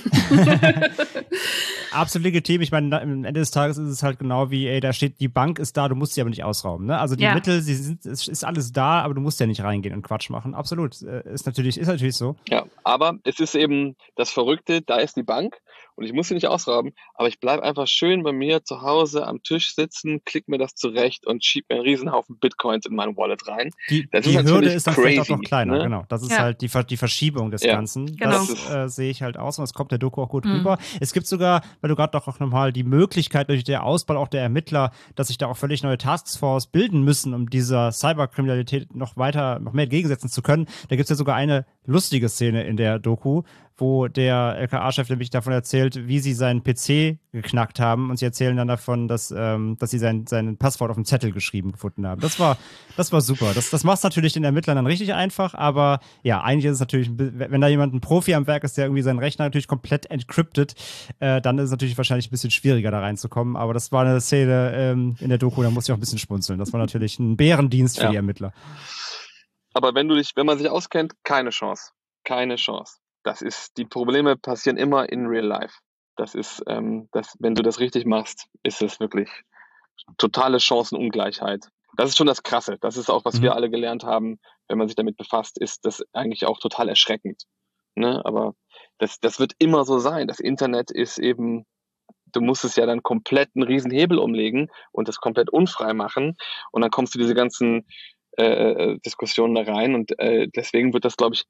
Absolut legitim. Ich meine, am Ende des Tages ist es halt genau wie, da steht, die Bank ist da, du musst sie aber nicht ausrauben. Ne? Also die Mittel, es ist alles da, aber du musst ja nicht reingehen und Quatsch machen. Absolut. Ist natürlich so. Ja, aber es ist eben das Verrückte, da ist die Bank und ich muss sie nicht ausrauben, aber ich bleibe einfach schön bei mir zu Hause am Tisch sitzen, klick mir das zurecht und schieb mir einen Riesenhaufen Bitcoins in mein Wallet rein. Die Hürde ist dann vielleicht auch noch kleiner, ne? Genau. Das ist halt die Verschiebung des Ganzen. Genau. Das sehe ich halt aus und das kommt der Doku auch gut rüber. Es gibt sogar, weil du gerade doch auch nochmal die Möglichkeit durch den Ausbau auch der Ermittler, dass sich da auch völlig neue Taskforce bilden müssen, um dieser Cyberkriminalität noch mehr entgegensetzen zu können. Da gibt es ja sogar eine lustige Szene in der Doku, wo der LKA-Chef nämlich davon erzählt, wie sie seinen PC geknackt haben und sie erzählen dann davon, dass sie sein Passwort auf dem Zettel gefunden haben. Das war super. Das macht es natürlich den Ermittlern dann richtig einfach, aber ja, eigentlich ist es natürlich, wenn da jemand ein Profi am Werk ist, der irgendwie seinen Rechner natürlich komplett encryptet, dann ist es natürlich wahrscheinlich ein bisschen schwieriger da reinzukommen, aber das war eine Szene in der Doku, da musste ich auch ein bisschen schmunzeln. Das war natürlich ein Bärendienst für die Ermittler. Aber wenn man sich auskennt, keine Chance. Keine Chance. Die Probleme passieren immer in real life. Das ist, wenn du das richtig machst, ist es wirklich totale Chancenungleichheit. Das ist schon das Krasse. Das ist auch, was wir alle gelernt haben, wenn man sich damit befasst, ist das eigentlich auch total erschreckend. Ne? Aber das wird immer so sein. Das Internet ist eben, du musst es ja dann komplett einen riesen Hebel umlegen und das komplett unfrei machen. Und dann kommst du diese ganzen Diskussionen da rein und deswegen wird das, glaube ich,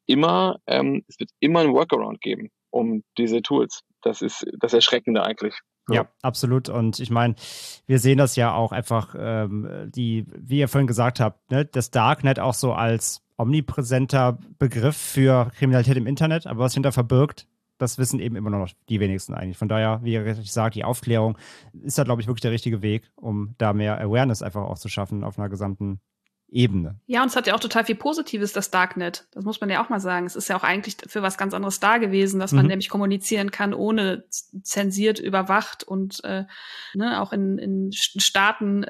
es wird immer ein Workaround geben um diese Tools. Das ist das Erschreckende eigentlich. Ja, absolut. Und ich meine, wir sehen das ja auch einfach, wie ihr vorhin gesagt habt, ne, das Darknet auch so als omnipräsenter Begriff für Kriminalität im Internet, aber was hinter verbirgt, das wissen eben immer noch die wenigsten eigentlich. Von daher, wie ihr richtig sagt, die Aufklärung ist da, glaube ich, wirklich der richtige Weg, um da mehr Awareness einfach auch zu schaffen auf einer gesamten Ebene. Ja, und es hat ja auch total viel Positives, das Darknet. Das muss man ja auch mal sagen. Es ist ja auch eigentlich für was ganz anderes da gewesen, dass man nämlich kommunizieren kann, ohne zensiert, überwacht und auch in Staaten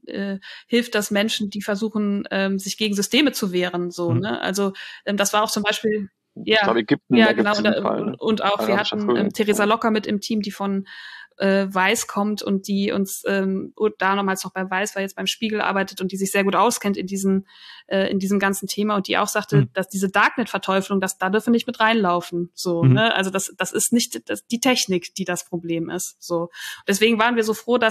hilft das Menschen, die versuchen, sich gegen Systeme zu wehren. So, ne? Also das war auch zum Beispiel ich glaube, Ägypten, genau, und auch wir hatten Theresa Locker mit im Team, die von Weiß kommt und die uns da nochmals noch bei Weiß, weil jetzt beim Spiegel arbeitet und die sich sehr gut auskennt in diesem ganzen Thema und die auch sagte, dass diese Darknet-Verteuflung, da dürfen nicht mit reinlaufen. So, ne? Also das ist nicht die Technik, die das Problem ist. So. Deswegen waren wir so froh,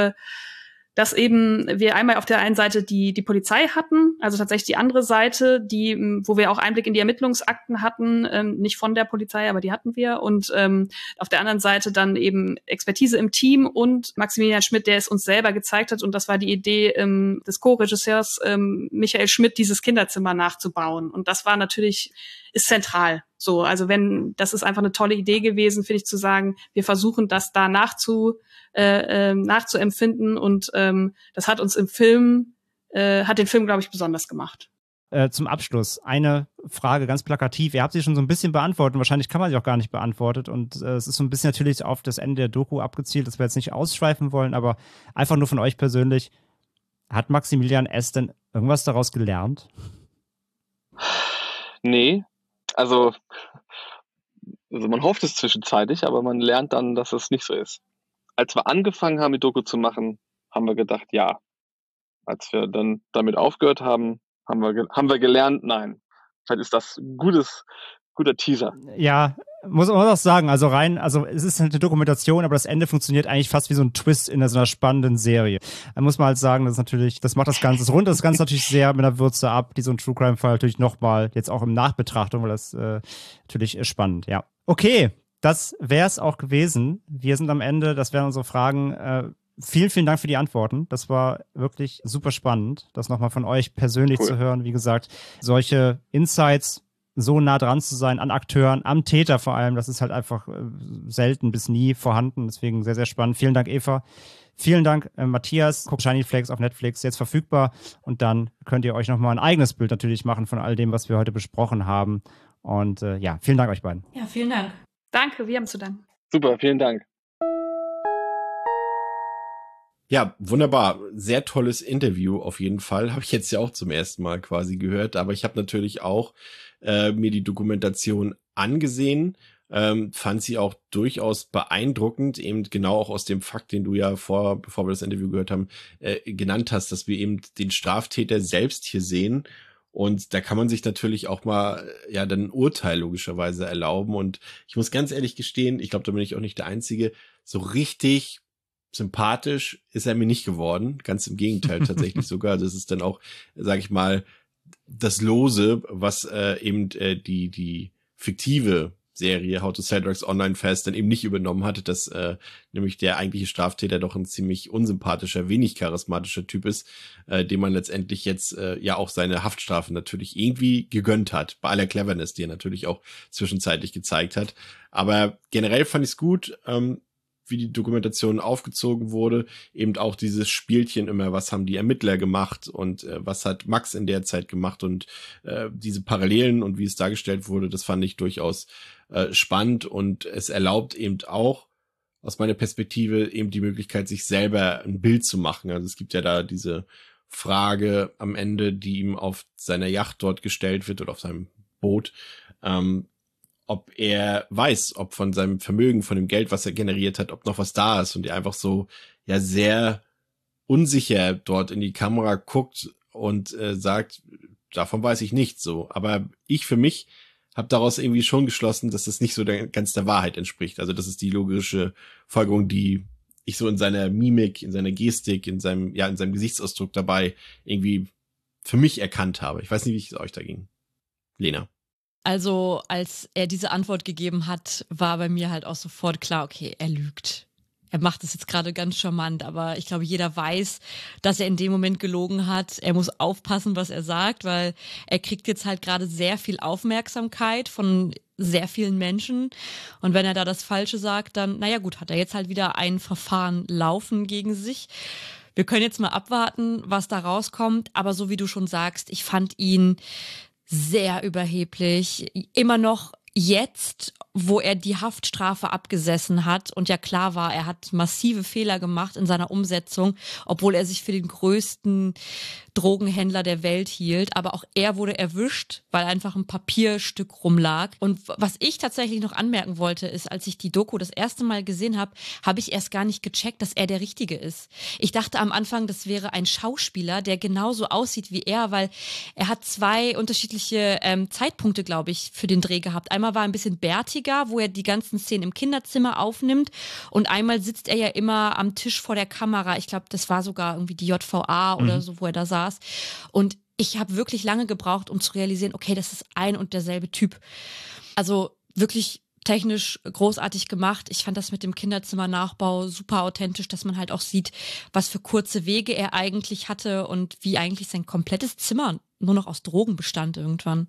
dass eben wir einmal auf der einen Seite die Polizei hatten, also tatsächlich die andere Seite, wo wir auch Einblick in die Ermittlungsakten hatten, nicht von der Polizei, aber die hatten wir. Und auf der anderen Seite dann eben Expertise im Team und Maximilian Schmidt, der es uns selber gezeigt hat. Und das war die Idee des Co-Regisseurs Michael Schmidt, dieses Kinderzimmer nachzubauen. Und das war natürlich, ist zentral. So, also das ist einfach eine tolle Idee gewesen, finde ich, zu sagen, wir versuchen das da nachzuempfinden und das hat uns den Film, glaube ich, besonders gemacht. Zum Abschluss eine Frage, ganz plakativ. Ihr habt sie schon so ein bisschen beantwortet, wahrscheinlich kann man sie auch gar nicht beantwortet und es ist so ein bisschen natürlich auf das Ende der Doku abgezielt, dass wir jetzt nicht ausschweifen wollen, aber einfach nur von euch persönlich. Hat Maximilian S. denn irgendwas daraus gelernt? Nee, also man hofft es zwischenzeitlich, aber man lernt dann, dass es nicht so ist. Als wir angefangen haben, die Doku zu machen, haben wir gedacht, ja. Als wir dann damit aufgehört haben, haben wir gelernt, nein. Vielleicht ist das Guter Teaser. Ja, muss man auch sagen, also es ist eine Dokumentation, aber das Ende funktioniert eigentlich fast wie so ein Twist in so einer spannenden Serie. Da muss man halt sagen, das macht das rundet das Ganze natürlich sehr mit einer Würze ab, die so ein True Crime Fall natürlich nochmal, jetzt auch im Nachbetrachtung, weil das natürlich spannend, ja. Okay, das wär's auch gewesen. Wir sind am Ende, das wären unsere Fragen. Vielen, vielen Dank für die Antworten. Das war wirklich super spannend, das nochmal von euch persönlich zu hören. Wie gesagt, solche Insights, so nah dran zu sein an Akteuren, am Täter vor allem, das ist halt einfach selten bis nie vorhanden. Deswegen sehr, sehr spannend. Vielen Dank, Eva. Vielen Dank, Matthias. Guckt Shiny Flakes auf Netflix, jetzt verfügbar. Und dann könnt ihr euch nochmal ein eigenes Bild natürlich machen von all dem, was wir heute besprochen haben. Und vielen Dank euch beiden. Ja, vielen Dank. Danke, wir haben zu danken. Super, vielen Dank. Ja, wunderbar. Sehr tolles Interview auf jeden Fall. Habe ich jetzt ja auch zum ersten Mal quasi gehört. Aber ich habe natürlich auch mir die Dokumentation angesehen. Fand sie auch durchaus beeindruckend, eben genau auch aus dem Fakt, den du ja bevor wir das Interview gehört haben, genannt hast, dass wir eben den Straftäter selbst hier sehen. Und da kann man sich natürlich auch mal dann ein Urteil logischerweise erlauben. Und ich muss ganz ehrlich gestehen, ich glaube, da bin ich auch nicht der Einzige, so richtig sympathisch ist er mir nicht geworden. Ganz im Gegenteil tatsächlich sogar. Das ist dann auch, sage ich mal, das Lose, was eben die fiktive Serie How to Sell Drugs Online Fast dann eben nicht übernommen hatte, dass nämlich der eigentliche Straftäter doch ein ziemlich unsympathischer, wenig charismatischer Typ ist, dem man letztendlich jetzt auch seine Haftstrafe natürlich irgendwie gegönnt hat, bei aller Cleverness, die er natürlich auch zwischenzeitlich gezeigt hat. Aber generell fand ich es gut, wie die Dokumentation aufgezogen wurde, eben auch dieses Spielchen immer, was haben die Ermittler gemacht und was hat Max in der Zeit gemacht und diese Parallelen und wie es dargestellt wurde, das fand ich durchaus spannend und es erlaubt eben auch aus meiner Perspektive eben die Möglichkeit, sich selber ein Bild zu machen. Also es gibt ja da diese Frage am Ende, die ihm auf seiner Yacht dort gestellt wird oder auf seinem Boot, ob er weiß, ob von seinem Vermögen, von dem Geld, was er generiert hat, ob noch was da ist und er einfach so sehr unsicher dort in die Kamera guckt und sagt, davon weiß ich nichts so. Aber ich für mich habe daraus irgendwie schon geschlossen, dass das nicht so ganz der Wahrheit entspricht. Also das ist die logische Folgerung, die ich so in seiner Mimik, in seiner Gestik, in seinem Gesichtsausdruck dabei irgendwie für mich erkannt habe. Ich weiß nicht, wie es euch da ging. Lena. Also, als er diese Antwort gegeben hat, war bei mir halt auch sofort klar, okay, er lügt. Er macht es jetzt gerade ganz charmant, aber ich glaube, jeder weiß, dass er in dem Moment gelogen hat. Er muss aufpassen, was er sagt, weil er kriegt jetzt halt gerade sehr viel Aufmerksamkeit von sehr vielen Menschen. Und wenn er da das Falsche sagt, dann, naja gut, hat er jetzt halt wieder ein Verfahren laufen gegen sich. Wir können jetzt mal abwarten, was da rauskommt. Aber so wie du schon sagst, ich fand ihn sehr überheblich. Immer noch jetzt, wo er die Haftstrafe abgesessen hat und ja klar war, er hat massive Fehler gemacht in seiner Umsetzung, obwohl er sich für den größten Drogenhändler der Welt hielt. Aber auch er wurde erwischt, weil einfach ein Papierstück rumlag. Und was ich tatsächlich noch anmerken wollte, ist, als ich die Doku das erste Mal gesehen habe, habe ich erst gar nicht gecheckt, dass er der Richtige ist. Ich dachte am Anfang, das wäre ein Schauspieler, der genauso aussieht wie er, weil er hat 2 unterschiedliche Zeitpunkte, glaube ich, für den Dreh gehabt. Einmal war er ein bisschen bärtiger, wo er die ganzen Szenen im Kinderzimmer aufnimmt und einmal sitzt er ja immer am Tisch vor der Kamera. Ich glaube, das war sogar irgendwie die JVA oder so, wo er da saß. Und ich habe wirklich lange gebraucht, um zu realisieren, okay, das ist ein und derselbe Typ. Also wirklich technisch großartig gemacht. Ich fand das mit dem Kinderzimmernachbau super authentisch, dass man halt auch sieht, was für kurze Wege er eigentlich hatte und wie eigentlich sein komplettes Zimmer nur noch aus Drogen bestand irgendwann.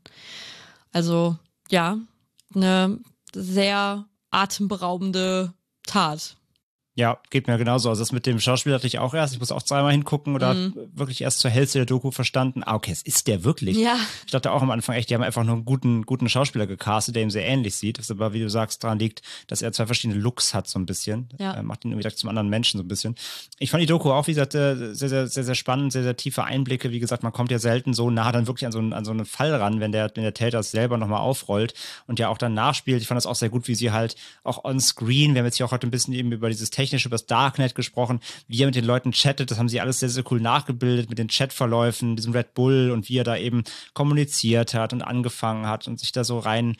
Also ja, eine sehr atemberaubende Tat. Ja, geht mir genauso. Also das mit dem Schauspieler hatte ich auch erst. Ich muss auch 2-mal hingucken oder wirklich erst zur Hälfte der Doku verstanden. Ah, okay, es ist der wirklich. Ja. Ich dachte auch am Anfang echt, die haben einfach nur einen guten Schauspieler gecastet, der ihm sehr ähnlich sieht. Was aber, wie du sagst, daran liegt, dass er 2 verschiedene Looks hat so ein bisschen. Ja. Macht ihn, wie gesagt, zum anderen Menschen so ein bisschen. Ich fand die Doku auch, wie gesagt, sehr, sehr, sehr, sehr spannend, sehr, sehr tiefe Einblicke. Wie gesagt, man kommt ja selten so nah dann wirklich an so einen Fall ran, wenn der Täter es selber nochmal aufrollt und ja auch dann nachspielt. Ich fand das auch sehr gut, wie sie halt auch on screen, wir haben jetzt hier auch heute ein bisschen eben über dieses Technische, über das Darknet gesprochen, wie er mit den Leuten chattet, das haben sie alles sehr, sehr cool nachgebildet mit den Chatverläufen, diesem Red Bull und wie er da eben kommuniziert hat und angefangen hat und sich da so rein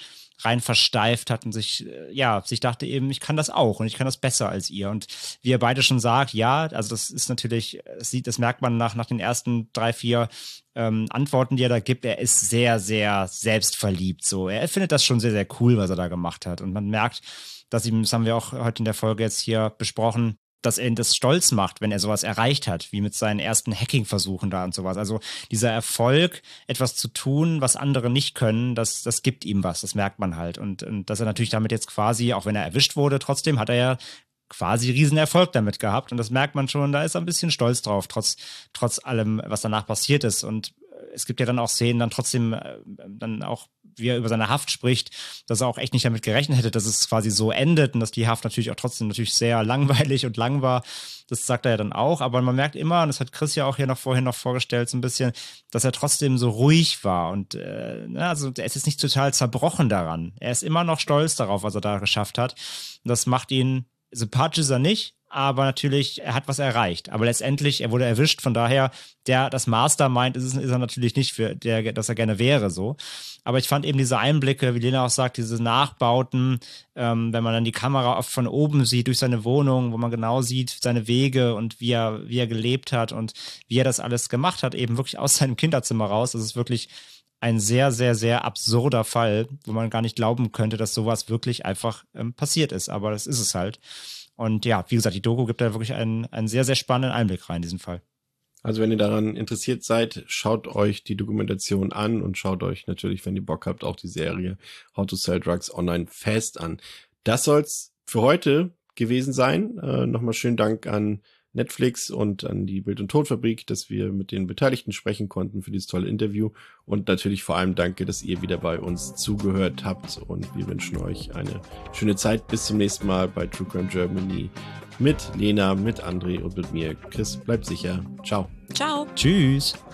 rein versteift hat und sich dachte eben, ich kann das auch und ich kann das besser als ihr. Und wie ihr beide schon sagt, ja, also das ist natürlich, das merkt man nach den ersten 3, 4 Antworten, die er da gibt, er ist sehr, sehr selbstverliebt. So, er findet das schon sehr, sehr cool, was er da gemacht hat. Und man merkt, dass ihm, das haben wir auch heute in der Folge jetzt hier besprochen, dass er ihn das stolz macht, wenn er sowas erreicht hat, wie mit seinen ersten Hacking-Versuchen da und sowas. Also dieser Erfolg, etwas zu tun, was andere nicht können, das gibt ihm was, das merkt man halt. Und dass er natürlich damit jetzt quasi, auch wenn er erwischt wurde, trotzdem hat er ja quasi riesen Erfolg damit gehabt. Und das merkt man schon, da ist er ein bisschen stolz drauf, trotz allem, was danach passiert ist. Und es gibt ja dann auch Szenen, dann trotzdem, dann auch, wie er über seine Haft spricht, dass er auch echt nicht damit gerechnet hätte, dass es quasi so endet und dass die Haft natürlich auch trotzdem natürlich sehr langweilig und lang war. Das sagt er ja dann auch. Aber man merkt immer, und das hat Chris ja auch hier vorhin noch vorgestellt, so ein bisschen, dass er trotzdem so ruhig war. Und also er ist jetzt nicht total zerbrochen daran. Er ist immer noch stolz darauf, was er da geschafft hat. Und das macht ihn, sympathisch ist er nicht, aber natürlich, er hat was erreicht. Aber letztendlich, er wurde erwischt, von daher, das Mastermind ist er natürlich nicht, dass er gerne wäre so. Aber ich fand eben diese Einblicke, wie Lena auch sagt, diese Nachbauten, wenn man dann die Kamera oft von oben sieht, durch seine Wohnung, wo man genau sieht, seine Wege und wie er gelebt hat und wie er das alles gemacht hat, eben wirklich aus seinem Kinderzimmer raus. Das ist wirklich ein sehr, sehr, sehr absurder Fall, wo man gar nicht glauben könnte, dass sowas wirklich einfach passiert ist. Aber das ist es halt. Und ja, wie gesagt, die Doku gibt da wirklich einen sehr, sehr spannenden Einblick rein in diesen Fall. Also wenn ihr daran interessiert seid, schaut euch die Dokumentation an und schaut euch natürlich, wenn ihr Bock habt, auch die Serie How to Sell Drugs Online Fast an. Das soll's für heute gewesen sein. Nochmal schönen Dank an Netflix und an die Bild- und Tonfabrik, dass wir mit den Beteiligten sprechen konnten für dieses tolle Interview. Und natürlich vor allem danke, dass ihr wieder bei uns zugehört habt. Und wir wünschen euch eine schöne Zeit. Bis zum nächsten Mal bei True Crime Germany mit Lena, mit André und mit mir. Chris, bleibt sicher. Ciao. Ciao. Tschüss.